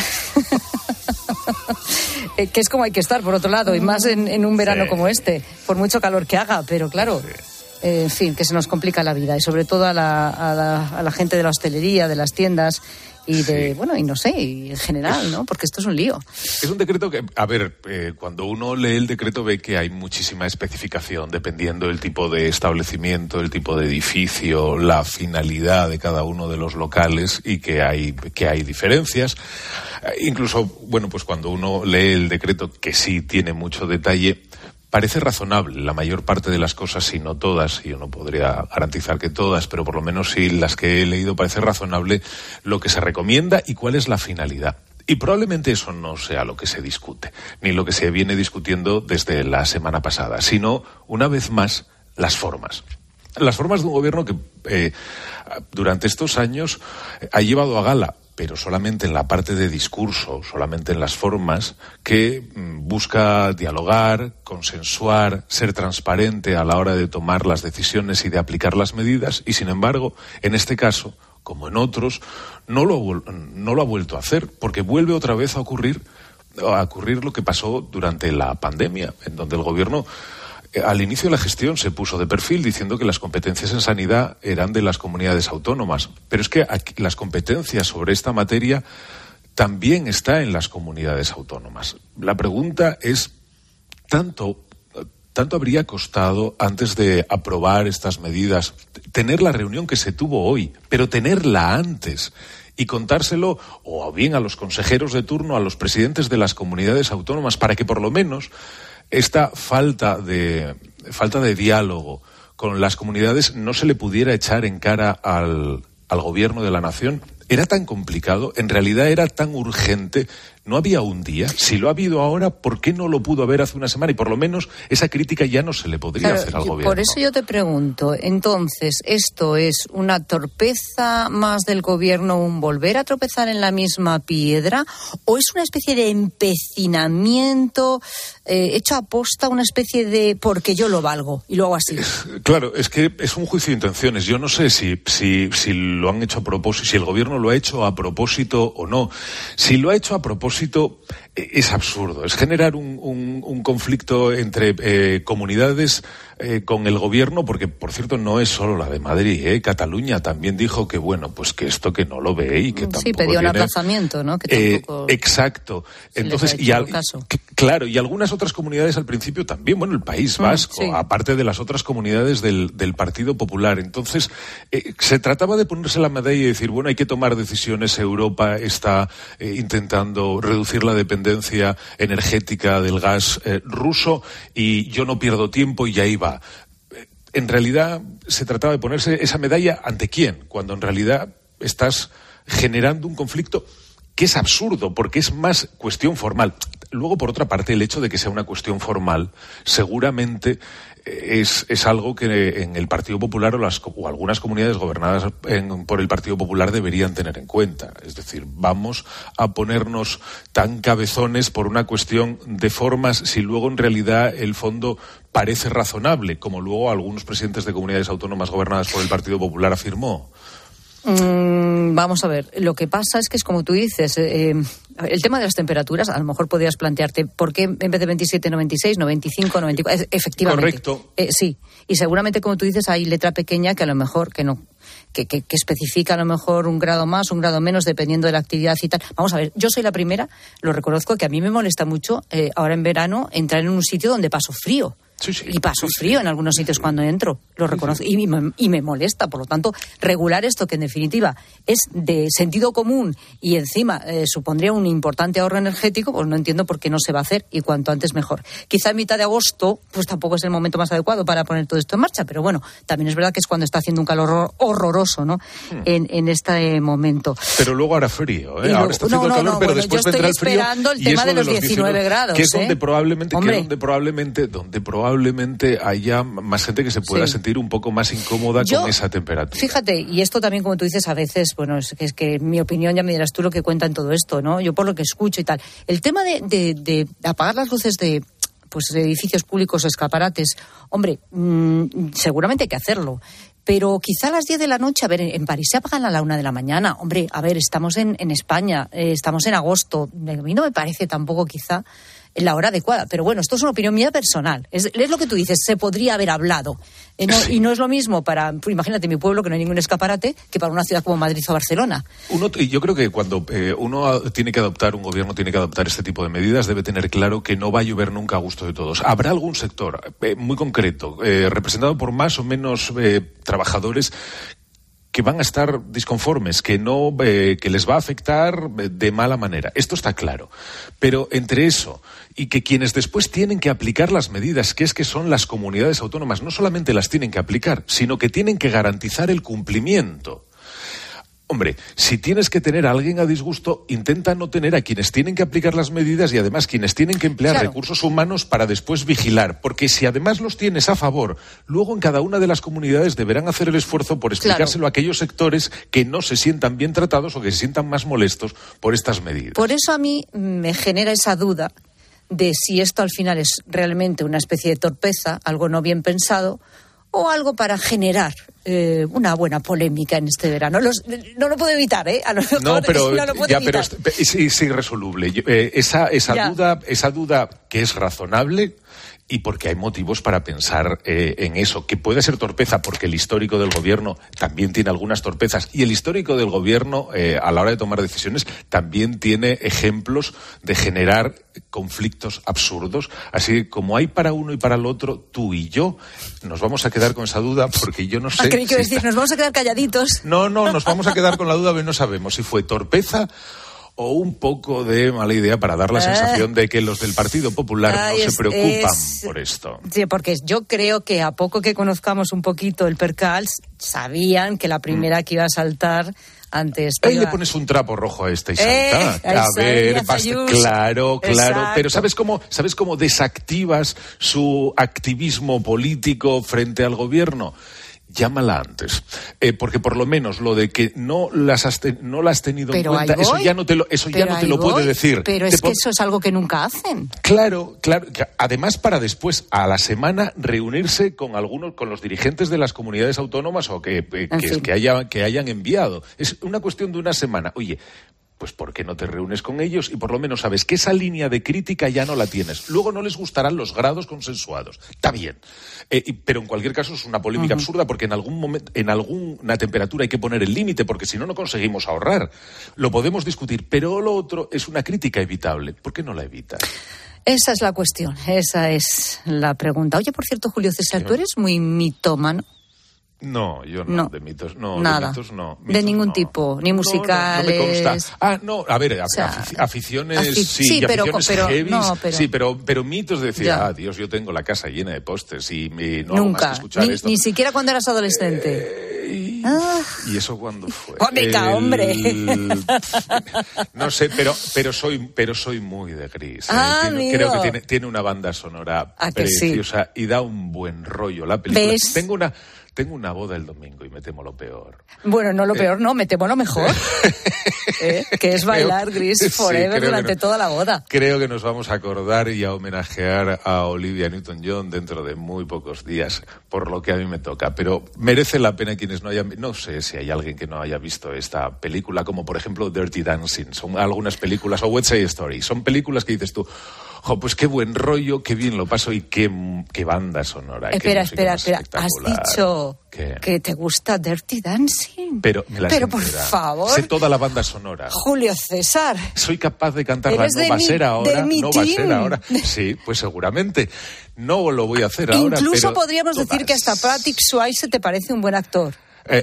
que es como hay que estar, por otro lado, y más en un verano como este, por mucho calor que haga, pero claro, en fin, que se nos complica la vida, y sobre todo a la gente de la hostelería, de las tiendas, y de, bueno, y no sé, y en general, ¿no? Porque esto es un lío. Es un decreto que, a ver, cuando uno lee el decreto ve que hay muchísima especificación dependiendo del tipo de establecimiento, el tipo de edificio, la finalidad de cada uno de los locales, y que hay diferencias. Incluso, bueno, pues cuando uno lee el decreto, que sí tiene mucho detalle, parece razonable la mayor parte de las cosas, si no todas, y yo no podría garantizar que todas, pero por lo menos sí las que he leído parece razonable lo que se recomienda y cuál es la finalidad. Y probablemente eso no sea lo que se discute, ni lo que se viene discutiendo desde la semana pasada, sino, una vez más, las formas. Las formas de un gobierno que durante estos años ha llevado a gala, pero solamente en la parte de discurso, solamente en las formas, que busca dialogar, consensuar, ser transparente a la hora de tomar las decisiones y de aplicar las medidas, y sin embargo, en este caso, como en otros, no lo ha vuelto a hacer, porque vuelve otra vez a ocurrir lo que pasó durante la pandemia, en donde el gobierno al inicio de la gestión se puso de perfil diciendo que las competencias en sanidad eran de las comunidades autónomas. Pero es que aquí las competencias sobre esta materia también están en las comunidades autónomas. La pregunta es, ¿tanto habría costado antes de aprobar estas medidas tener la reunión que se tuvo hoy, pero tenerla antes? Y contárselo o bien a los consejeros de turno, a los presidentes de las comunidades autónomas, para que por lo menos esta falta de diálogo con las comunidades no se le pudiera echar en cara al gobierno de la nación. Era tan complicado, en realidad era tan urgente, no había un día. Si lo ha habido ahora, ¿por qué no lo pudo haber hace una semana? Y por lo menos esa crítica ya no se le podría hacer al gobierno. Por eso yo te pregunto, entonces, ¿esto es una torpeza más del gobierno, un volver a tropezar en la misma piedra? ¿O es una especie de empecinamiento hecho a posta, una especie de porque yo lo valgo y lo hago así? Claro, es que es un juicio de intenciones. Yo no sé si lo han hecho a propósito, si el gobierno lo ha hecho a propósito o no. Si lo ha hecho a propósito, es absurdo. Es generar un conflicto entre comunidades con el gobierno, porque, por cierto, no es solo la de Madrid, Cataluña también dijo que, bueno, pues que esto que no lo ve y que tampoco sí, pedía un aplazamiento, ¿no? Que tampoco exacto. Entonces, claro, y algunas otras comunidades al principio también, bueno, el País Vasco, sí, aparte de las otras comunidades del Partido Popular. Entonces, se trataba de ponerse la medalla y decir, bueno, hay que tomar decisiones. Europa está intentando reducir la dependencia energética del gas ruso y yo no pierdo tiempo y ahí va. En realidad se trataba de ponerse esa medalla ¿ante quién? Cuando en realidad estás generando un conflicto que es absurdo, porque es más cuestión formal. Luego, por otra parte, el hecho de que sea una cuestión formal seguramente es algo que en el Partido Popular o algunas comunidades gobernadas por el Partido Popular deberían tener en cuenta. Es decir, vamos a ponernos tan cabezones por una cuestión de formas si luego en realidad el fondo parece razonable, como luego algunos presidentes de comunidades autónomas gobernadas por el Partido Popular afirmó. Vamos a ver, lo que pasa es que es como tú dices, el tema de las temperaturas, a lo mejor podrías plantearte por qué en vez de 27, no 26, no 25, no 24, efectivamente. Correcto. Sí, y seguramente, como tú dices, hay letra pequeña que a lo mejor que no, que especifica a lo mejor un grado más, un grado menos, dependiendo de la actividad y tal. Vamos a ver, yo soy la primera, lo reconozco, que a mí me molesta mucho ahora en verano entrar en un sitio donde paso frío. Sí, sí, y paso frío en algunos sitios cuando entro, lo reconozco, y me molesta. Por lo tanto, regular esto, que en definitiva es de sentido común y encima supondría un importante ahorro energético, pues no entiendo por qué no se va a hacer, y cuanto antes mejor. Quizá en mitad de agosto pues tampoco es el momento más adecuado para poner todo esto en marcha, pero bueno, también es verdad que es cuando está haciendo un calor horroroso, ¿no? En este momento. Pero luego hará frío, ahora está haciendo calor, pero después vendrá el frío. Yo estoy esperando el tema de los 19 grados, que es donde probablemente probablemente haya más gente que se pueda sentir un poco más incómoda con esa temperatura. Fíjate, y esto también, como tú dices, a veces, bueno, es que en mi opinión, ya me dirás tú lo que cuenta en todo esto, ¿no? Yo por lo que escucho y tal. El tema de apagar las luces de edificios públicos o escaparates, hombre, seguramente hay que hacerlo. Pero quizá a las 10 de la noche, a ver, en París se apagan a la 1 de la mañana. Hombre, a ver, estamos en España, estamos en agosto. A mí no me parece tampoco quizá la hora adecuada. Pero bueno, esto es una opinión mía personal. Es lo que tú dices, se podría haber hablado. Y no es lo mismo imagínate mi pueblo, que no hay ningún escaparate, que para una ciudad como Madrid o Barcelona. Yo creo que cuando uno tiene que adoptar, un gobierno tiene que adoptar este tipo de medidas, debe tener claro que no va a llover nunca a gusto de todos. Habrá algún sector muy concreto, representado por más o menos trabajadores, que van a estar disconformes, que les va a afectar de mala manera. Esto está claro. Pero entre eso y que quienes después tienen que aplicar las medidas, que son las comunidades autónomas, no solamente las tienen que aplicar, sino que tienen que garantizar el cumplimiento. Hombre, si tienes que tener a alguien a disgusto, intenta no tener a quienes tienen que aplicar las medidas y además quienes tienen que emplear recursos humanos para después vigilar. Porque si además los tienes a favor, luego en cada una de las comunidades deberán hacer el esfuerzo por explicárselo a aquellos sectores que no se sientan bien tratados o que se sientan más molestos por estas medidas. Por eso a mí me genera esa duda de si esto al final es realmente una especie de torpeza, algo no bien pensado, o algo para generar una buena polémica en este verano. No lo puedo evitar, ¿eh? A lo mejor no, pero no lo puedo evitar. Pero es irresoluble. Esa duda que es razonable, y porque hay motivos para pensar en eso, que puede ser torpeza porque el histórico del gobierno también tiene algunas torpezas, y el histórico del gobierno a la hora de tomar decisiones también tiene ejemplos de generar conflictos absurdos. Así que como hay para uno y para el otro, tú y yo nos vamos a quedar con esa duda, porque yo no sé... Creí que decir, nos vamos a quedar calladitos. No, nos vamos a quedar con la duda, pero no sabemos si fue torpeza o un poco de mala idea para dar la sensación de que los del Partido Popular no se preocupan por esto. Sí, porque yo creo que a poco que conozcamos un poquito el percal, sabían que la primera que iba a saltar antes... Ahí le pones un trapo rojo a esta y salta. A ver, claro. Exacto. Pero ¿sabes cómo desactivas su activismo político frente al gobierno? Llámala antes, porque por lo menos lo de que no las has tenido en cuenta, eso ya no te lo puede decir. Pero es que eso es algo que nunca hacen. Claro. Además, para después, a la semana, reunirse con los dirigentes de las comunidades autónomas o que hayan enviado. Es una cuestión de una semana. Oye, pues ¿por qué no te reúnes con ellos? Y por lo menos sabes que esa línea de crítica ya no la tienes. Luego no les gustarán los grados consensuados. Está bien. Pero en cualquier caso es una polémica absurda, porque en algún momento, en alguna temperatura hay que poner el límite, porque si no, no conseguimos ahorrar. Lo podemos discutir, pero lo otro es una crítica evitable. ¿Por qué no la evitas? Esa es la cuestión, esa es la pregunta. Oye, por cierto, Julio César, ¿tú eres muy mitómano? No, yo no, de mitos no. Nada. De mitos no. De ningún tipo, ni musicales. No me consta. No, a ver, aficiones sí, pero heavies, sí, pero mitos de decir, Dios, yo tengo la casa llena de pósters y no hago más que escuchar esto. Ni siquiera cuando eras adolescente. ¿Y eso cuándo fue? ¡Hombre! No sé, pero soy muy de Gris. Creo que tiene una banda sonora preciosa y da un buen rollo la película. ¿Ves? Tengo una boda el domingo y me temo lo peor. Bueno, no lo peor, no, me temo lo mejor. Que es bailar Gris Forever durante toda la boda. Creo que nos vamos a acordar y a homenajear a Olivia Newton-John dentro de muy pocos días, por lo que a mí me toca. Pero merece la pena quienes no hayan... No sé si hay alguien que no haya visto esta película, como por ejemplo Dirty Dancing. Son algunas películas, o West Side Story. Son películas que dices tú... pues qué buen rollo, qué bien lo paso y qué banda sonora. Espera. ¿Has dicho que te gusta Dirty Dancing? Pero por favor. Sé toda la banda sonora. Julio César. Soy capaz de cantarla. No va a ser ahora. Sí, pues seguramente. No lo voy a hacer ahora. Incluso podríamos decir que hasta Patrick Swayze te parece un buen actor.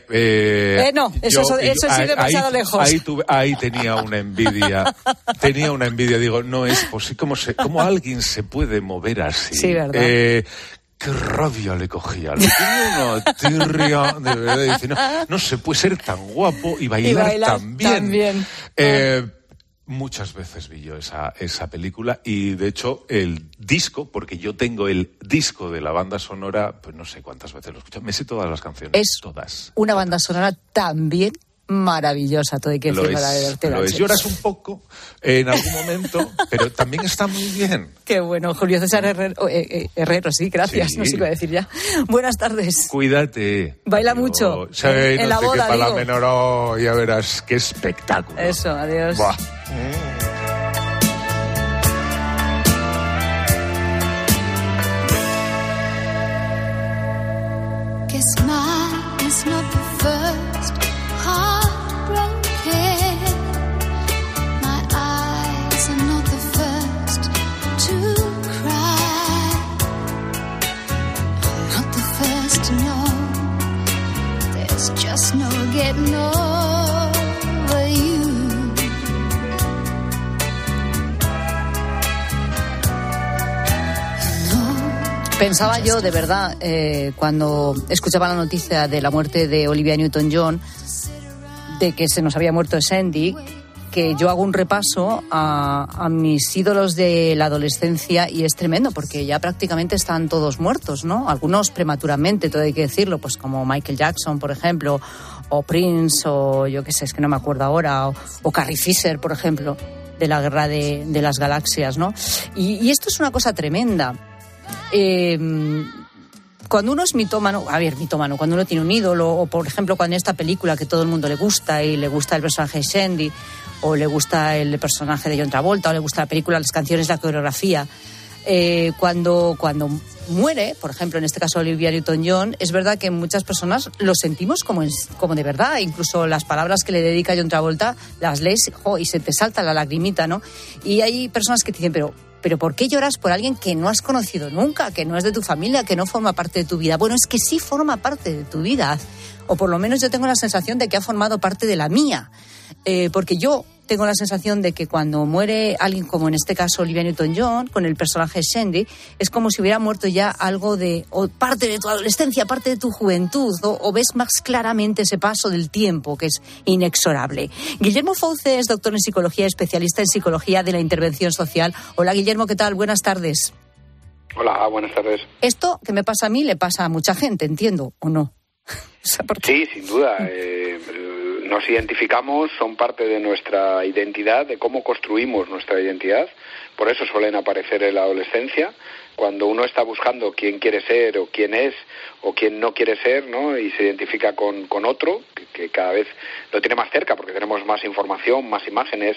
No, eso sí demasiado lejos. Ahí tenía una envidia. Digo, no es posible. ¿Cómo alguien se puede mover así? Sí, ¿verdad? Qué rabia le cogía. Le tenía una tirria, de verdad. Dice, no se puede ser tan guapo y bailar tan bien. Muchas veces vi yo esa película y, de hecho, el disco, porque yo tengo el disco de la banda sonora, pues no sé cuántas veces lo he escuchado. Me sé todas las canciones, todas. Una banda sonora también maravillosa, todo hay que decirlo. Lo es. Lloras un poco en algún momento, pero también está muy bien. Qué bueno, Julio César Herrero, sí, gracias, Sí. no sé qué iba a decir ya. Buenas tardes. Cuídate. Baila mucho. Sí, en la boda, para digo. la menor, ya verás qué espectáculo. Eso, adiós. Buah. Guess mine is not the first heartbroken. My eyes are not the first to cry. I'm not the first to know. There's just no getting over you. Pensaba yo, de verdad, cuando escuchaba la noticia de la muerte de Olivia Newton-John, de que se nos había muerto Sandy, que yo hago un repaso a mis ídolos de la adolescencia y es tremendo, porque ya prácticamente están todos muertos, ¿no? Algunos prematuramente, todo hay que decirlo, pues como Michael Jackson, por ejemplo, o Prince, o yo qué sé, es que no me acuerdo ahora, o Carrie Fisher, por ejemplo, de la Guerra de las Galaxias, ¿no? Y esto es una cosa tremenda. Cuando uno es mitómano, cuando uno tiene un ídolo, o por ejemplo cuando en esta película que todo el mundo le gusta y le gusta el personaje de Sandy, o le gusta el personaje de John Travolta, o le gusta la película, las canciones, la coreografía, cuando muere, por ejemplo en este caso Olivia Newton-John, es verdad que muchas personas lo sentimos como de verdad, incluso las palabras que le dedica John Travolta las lees y se te salta la lagrimita, ¿no? Y hay personas que te dicen, pero ¿por qué lloras por alguien que no has conocido nunca, que no es de tu familia, que no forma parte de tu vida? Bueno, es que sí forma parte de tu vida, o por lo menos yo tengo la sensación de que ha formado parte de la mía, porque yo tengo la sensación de que cuando muere alguien, como en este caso Olivia Newton-John, con el personaje Sandy, es como si hubiera muerto ya algo o parte de tu adolescencia, parte de tu juventud, o ves más claramente ese paso del tiempo que es inexorable. Guillermo Fauce es doctor en psicología, especialista en psicología de la intervención social. Hola Guillermo, ¿qué tal? Buenas tardes. Hola, buenas tardes. Esto que me pasa a mí le pasa a mucha gente, entiendo, ¿o no? Sí, sin duda. Nos identificamos, son parte de nuestra identidad, de cómo construimos nuestra identidad. Por eso suelen aparecer en la adolescencia, cuando uno está buscando quién quiere ser o quién es o quién no quiere ser, ¿no? Y se identifica con otro, que cada vez lo tiene más cerca porque tenemos más información, más imágenes,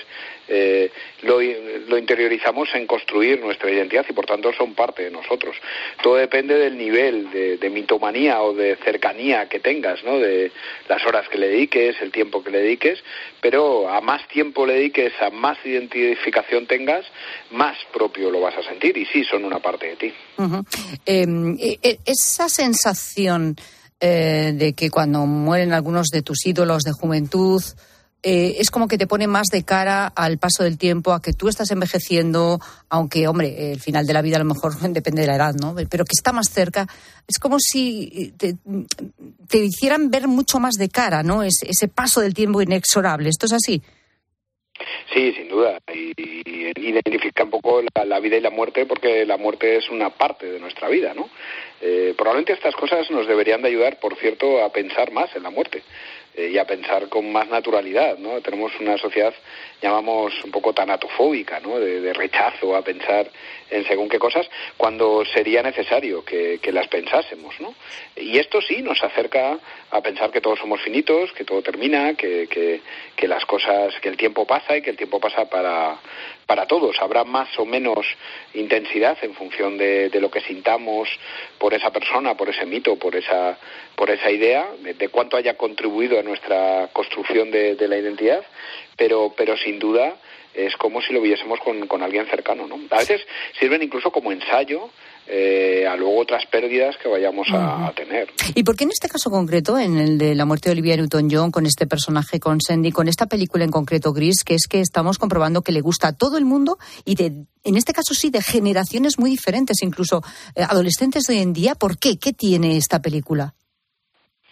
lo interiorizamos en construir nuestra identidad y por tanto son parte de nosotros. Todo depende del nivel de mitomanía o de cercanía que tengas, ¿no? De las horas que le dediques, el tiempo que le dediques, pero a más tiempo le dediques, a más identificación tengas, más propio lo vas a sentir y sí, son una parte de ti. Uh-huh. Esa sensación de que cuando mueren algunos de tus ídolos de juventud, es como que te pone más de cara al paso del tiempo, a que tú estás envejeciendo, aunque, hombre, el final de la vida a lo mejor depende de la edad, ¿no? Pero que está más cerca. Es como si te hicieran ver mucho más de cara, ¿no? Ese paso del tiempo inexorable. ¿Esto es así? Sí, sin duda. Y identifica un poco la vida y la muerte, porque la muerte es una parte de nuestra vida, ¿no? Probablemente estas cosas nos deberían de ayudar, por cierto, a pensar más en la muerte y a pensar con más naturalidad, ¿no? Tenemos una sociedad, llamamos un poco tanatofóbica, ¿no? De rechazo a pensar en según qué cosas, cuando sería necesario que las pensásemos, ¿no? Y esto sí nos acerca a pensar que todos somos finitos, que todo termina, que las cosas, que el tiempo pasa y que el tiempo pasa para todos. Habrá más o menos intensidad en función de lo que sintamos por esa persona, por ese mito, por esa idea, de cuánto haya contribuido a nuestra construcción de la identidad, pero sin duda es como si lo viésemos con alguien cercano, ¿no? A veces sirven incluso como ensayo a luego otras pérdidas que vayamos a tener. ¿Y por qué en este caso concreto, en el de la muerte de Olivia Newton-John, con este personaje, con Sandy, con esta película en concreto, Gris, que es que estamos comprobando que le gusta a todo el mundo y en este caso sí, de generaciones muy diferentes, incluso adolescentes de hoy en día? ¿Por qué? ¿Qué tiene esta película?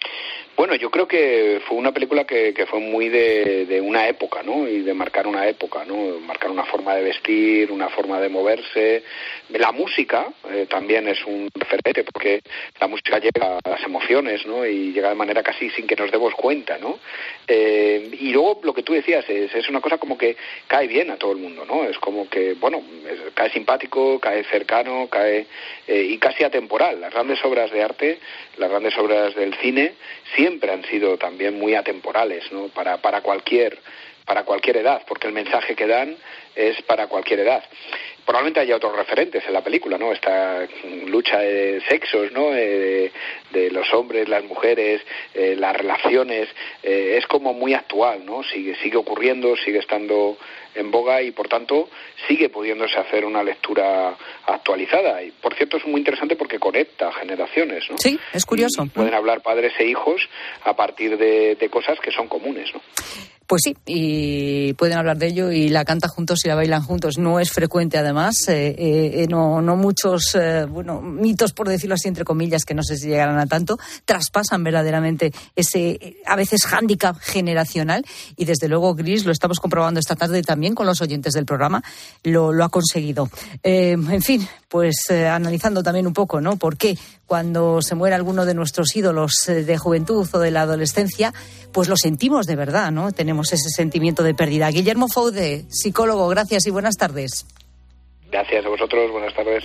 Bueno, yo creo que fue una película que fue muy de una época, ¿no? Y de marcar una época, ¿no? Marcar una forma de vestir, una forma de moverse. La música también es un referente, porque la música llega a las emociones, ¿no? Y llega de manera casi sin que nos demos cuenta, ¿no? Y luego lo que tú decías es una cosa como que cae bien a todo el mundo, ¿no? Es como que, bueno, cae simpático, cae cercano, cae y casi atemporal. Las grandes obras de arte, las grandes obras del cine siempre han sido también muy atemporales, ¿no? Para cualquier edad, porque el mensaje que dan es para cualquier edad. Probablemente haya otros referentes en la película, ¿no? Esta lucha de sexos, ¿no? De los hombres, las mujeres, las relaciones, es como muy actual, ¿no? Sigue ocurriendo, sigue estando en boga y por tanto sigue pudiéndose hacer una lectura actualizada. Y por cierto es muy interesante porque conecta generaciones, ¿no? Sí, es curioso. Pueden hablar padres e hijos a partir de cosas que son comunes, ¿no? Pues sí, y pueden hablar de ello y la cantan juntos y la bailan juntos. No es frecuente, además, no muchos, mitos, por decirlo así, entre comillas, que no sé si llegarán a tanto, traspasan verdaderamente ese, a veces, hándicap generacional. Y desde luego, Gris, lo estamos comprobando esta tarde también con los oyentes del programa, lo ha conseguido. En fin, pues analizando también un poco, ¿no? ¿Por qué cuando se muere alguno de nuestros ídolos de juventud o de la adolescencia, pues lo sentimos de verdad, ¿no? Tenemos ese sentimiento de pérdida. Guillermo Foude, psicólogo, gracias y buenas tardes. Gracias a vosotros, buenas tardes.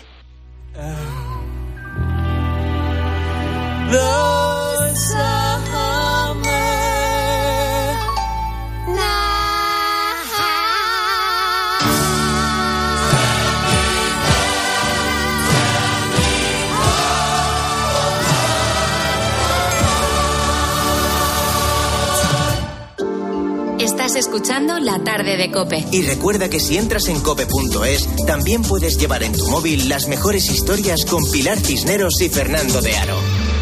Estás escuchando La Tarde de COPE. Y recuerda que si entras en cope.es, también puedes llevar en tu móvil las mejores historias con Pilar Cisneros y Fernando de Aro.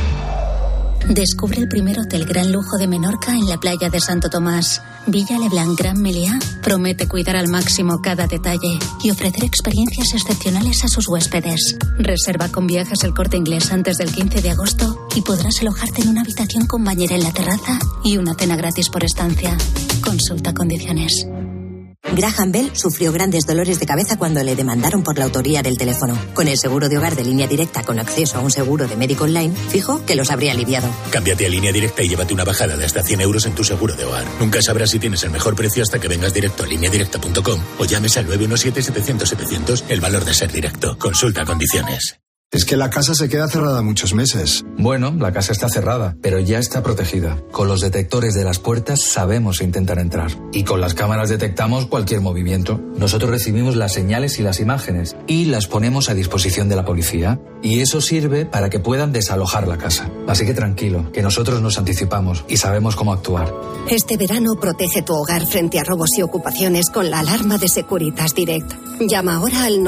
Descubre el primer hotel gran lujo de Menorca en la playa de Santo Tomás. Villa Leblanc Gran Meliá promete cuidar al máximo cada detalle y ofrecer experiencias excepcionales a sus huéspedes. Reserva con Viajes El Corte Inglés antes del 15 de agosto y podrás alojarte en una habitación con bañera en la terraza y una cena gratis por estancia. Consulta condiciones. Graham Bell sufrió grandes dolores de cabeza cuando le demandaron por la autoría del teléfono. Con el seguro de hogar de Línea Directa con acceso a un seguro de médico online, fijo que los habría aliviado. Cámbiate a Línea Directa y llévate una bajada de hasta 100 euros en tu seguro de hogar. Nunca sabrás si tienes el mejor precio hasta que vengas directo a lineadirecta.com o llames al 917-700-700, el valor de ser directo. Consulta condiciones. Es que la casa se queda cerrada muchos meses. Bueno, la casa está cerrada, pero ya está protegida. Con los detectores de las puertas sabemos intentar entrar. Y con las cámaras detectamos cualquier movimiento. Nosotros recibimos las señales y las imágenes y las ponemos a disposición de la policía. Y eso sirve para que puedan desalojar la casa. Así que tranquilo, que nosotros nos anticipamos y sabemos cómo actuar. Este verano protege tu hogar frente a robos y ocupaciones con la alarma de Securitas Direct. Llama ahora al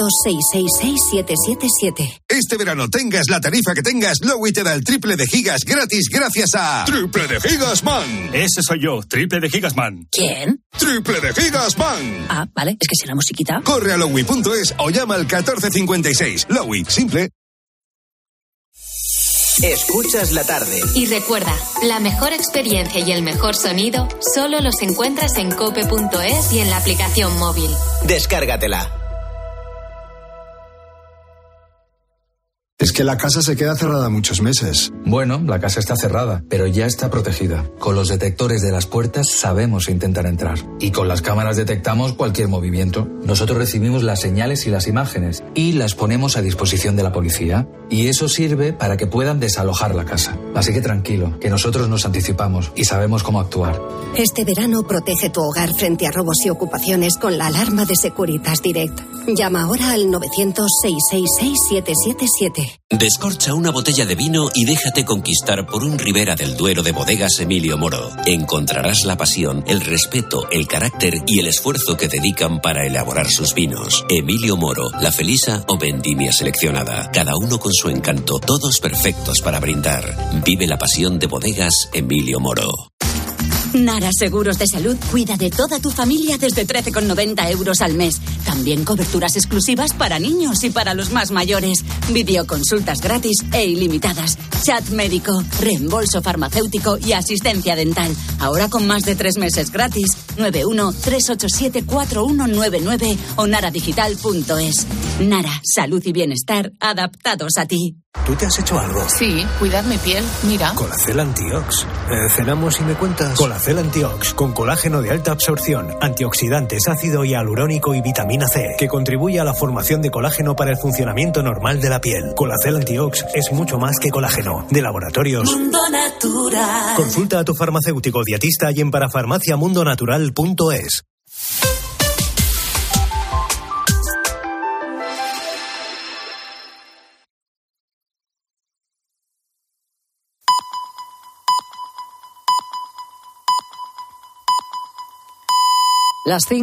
900-666-777. Este verano, tengas la tarifa que tengas, Lowy te da el triple de gigas gratis gracias a Triple de Gigas Man. Ese soy yo, Triple de Gigas Man. ¿Quién? Triple de Gigas Man. Ah, vale, es que si la musiquita. Corre a lowy.es o llama al 1456. Lowy, simple. Escuchas la tarde. Y recuerda, la mejor experiencia y el mejor sonido solo los encuentras en cope.es y en la aplicación móvil. Descárgatela. Es que la casa se queda cerrada muchos meses. Bueno, la casa está cerrada, pero ya está protegida. Con los detectores de las puertas sabemos intentar entrar. Y con las cámaras detectamos cualquier movimiento. Nosotros recibimos las señales y las imágenes y las ponemos a disposición de la policía. Y eso sirve para que puedan desalojar la casa. Así que tranquilo, que nosotros nos anticipamos y sabemos cómo actuar. Este verano protege tu hogar frente a robos y ocupaciones con la alarma de Securitas Direct. Llama ahora al 900-666-777. Descorcha una botella de vino y déjate conquistar por un Ribera del Duero de Bodegas Emilio Moro. Encontrarás la pasión, el respeto, el carácter y el esfuerzo que dedican para elaborar sus vinos. Emilio Moro, La Felisa o Vendimia Seleccionada. Cada uno con su encanto, todos perfectos para brindar. Vive la pasión de Bodegas Emilio Moro. Nara Seguros de Salud cuida de toda tu familia desde 13,90 euros al mes. También coberturas exclusivas para niños y para los más mayores. Videoconsultas gratis e ilimitadas. Chat médico, reembolso farmacéutico y asistencia dental. Ahora con más de 3 meses gratis. 91-387-4199 o naradigital.es. Nara, salud y bienestar adaptados a ti. ¿Tú te has hecho algo? Sí, cuidar mi piel, mira. Colacel Antiox. ¿Cenamos y me cuentas? Colacel Antiox, con colágeno de alta absorción, antioxidantes, ácido hialurónico y vitamina C, que contribuye a la formación de colágeno para el funcionamiento normal de la piel. Colacel Antiox es mucho más que colágeno. De Laboratorios Mundo Natural. Consulta a tu farmacéutico dietista y en parafarmaciamundonatural.es. Las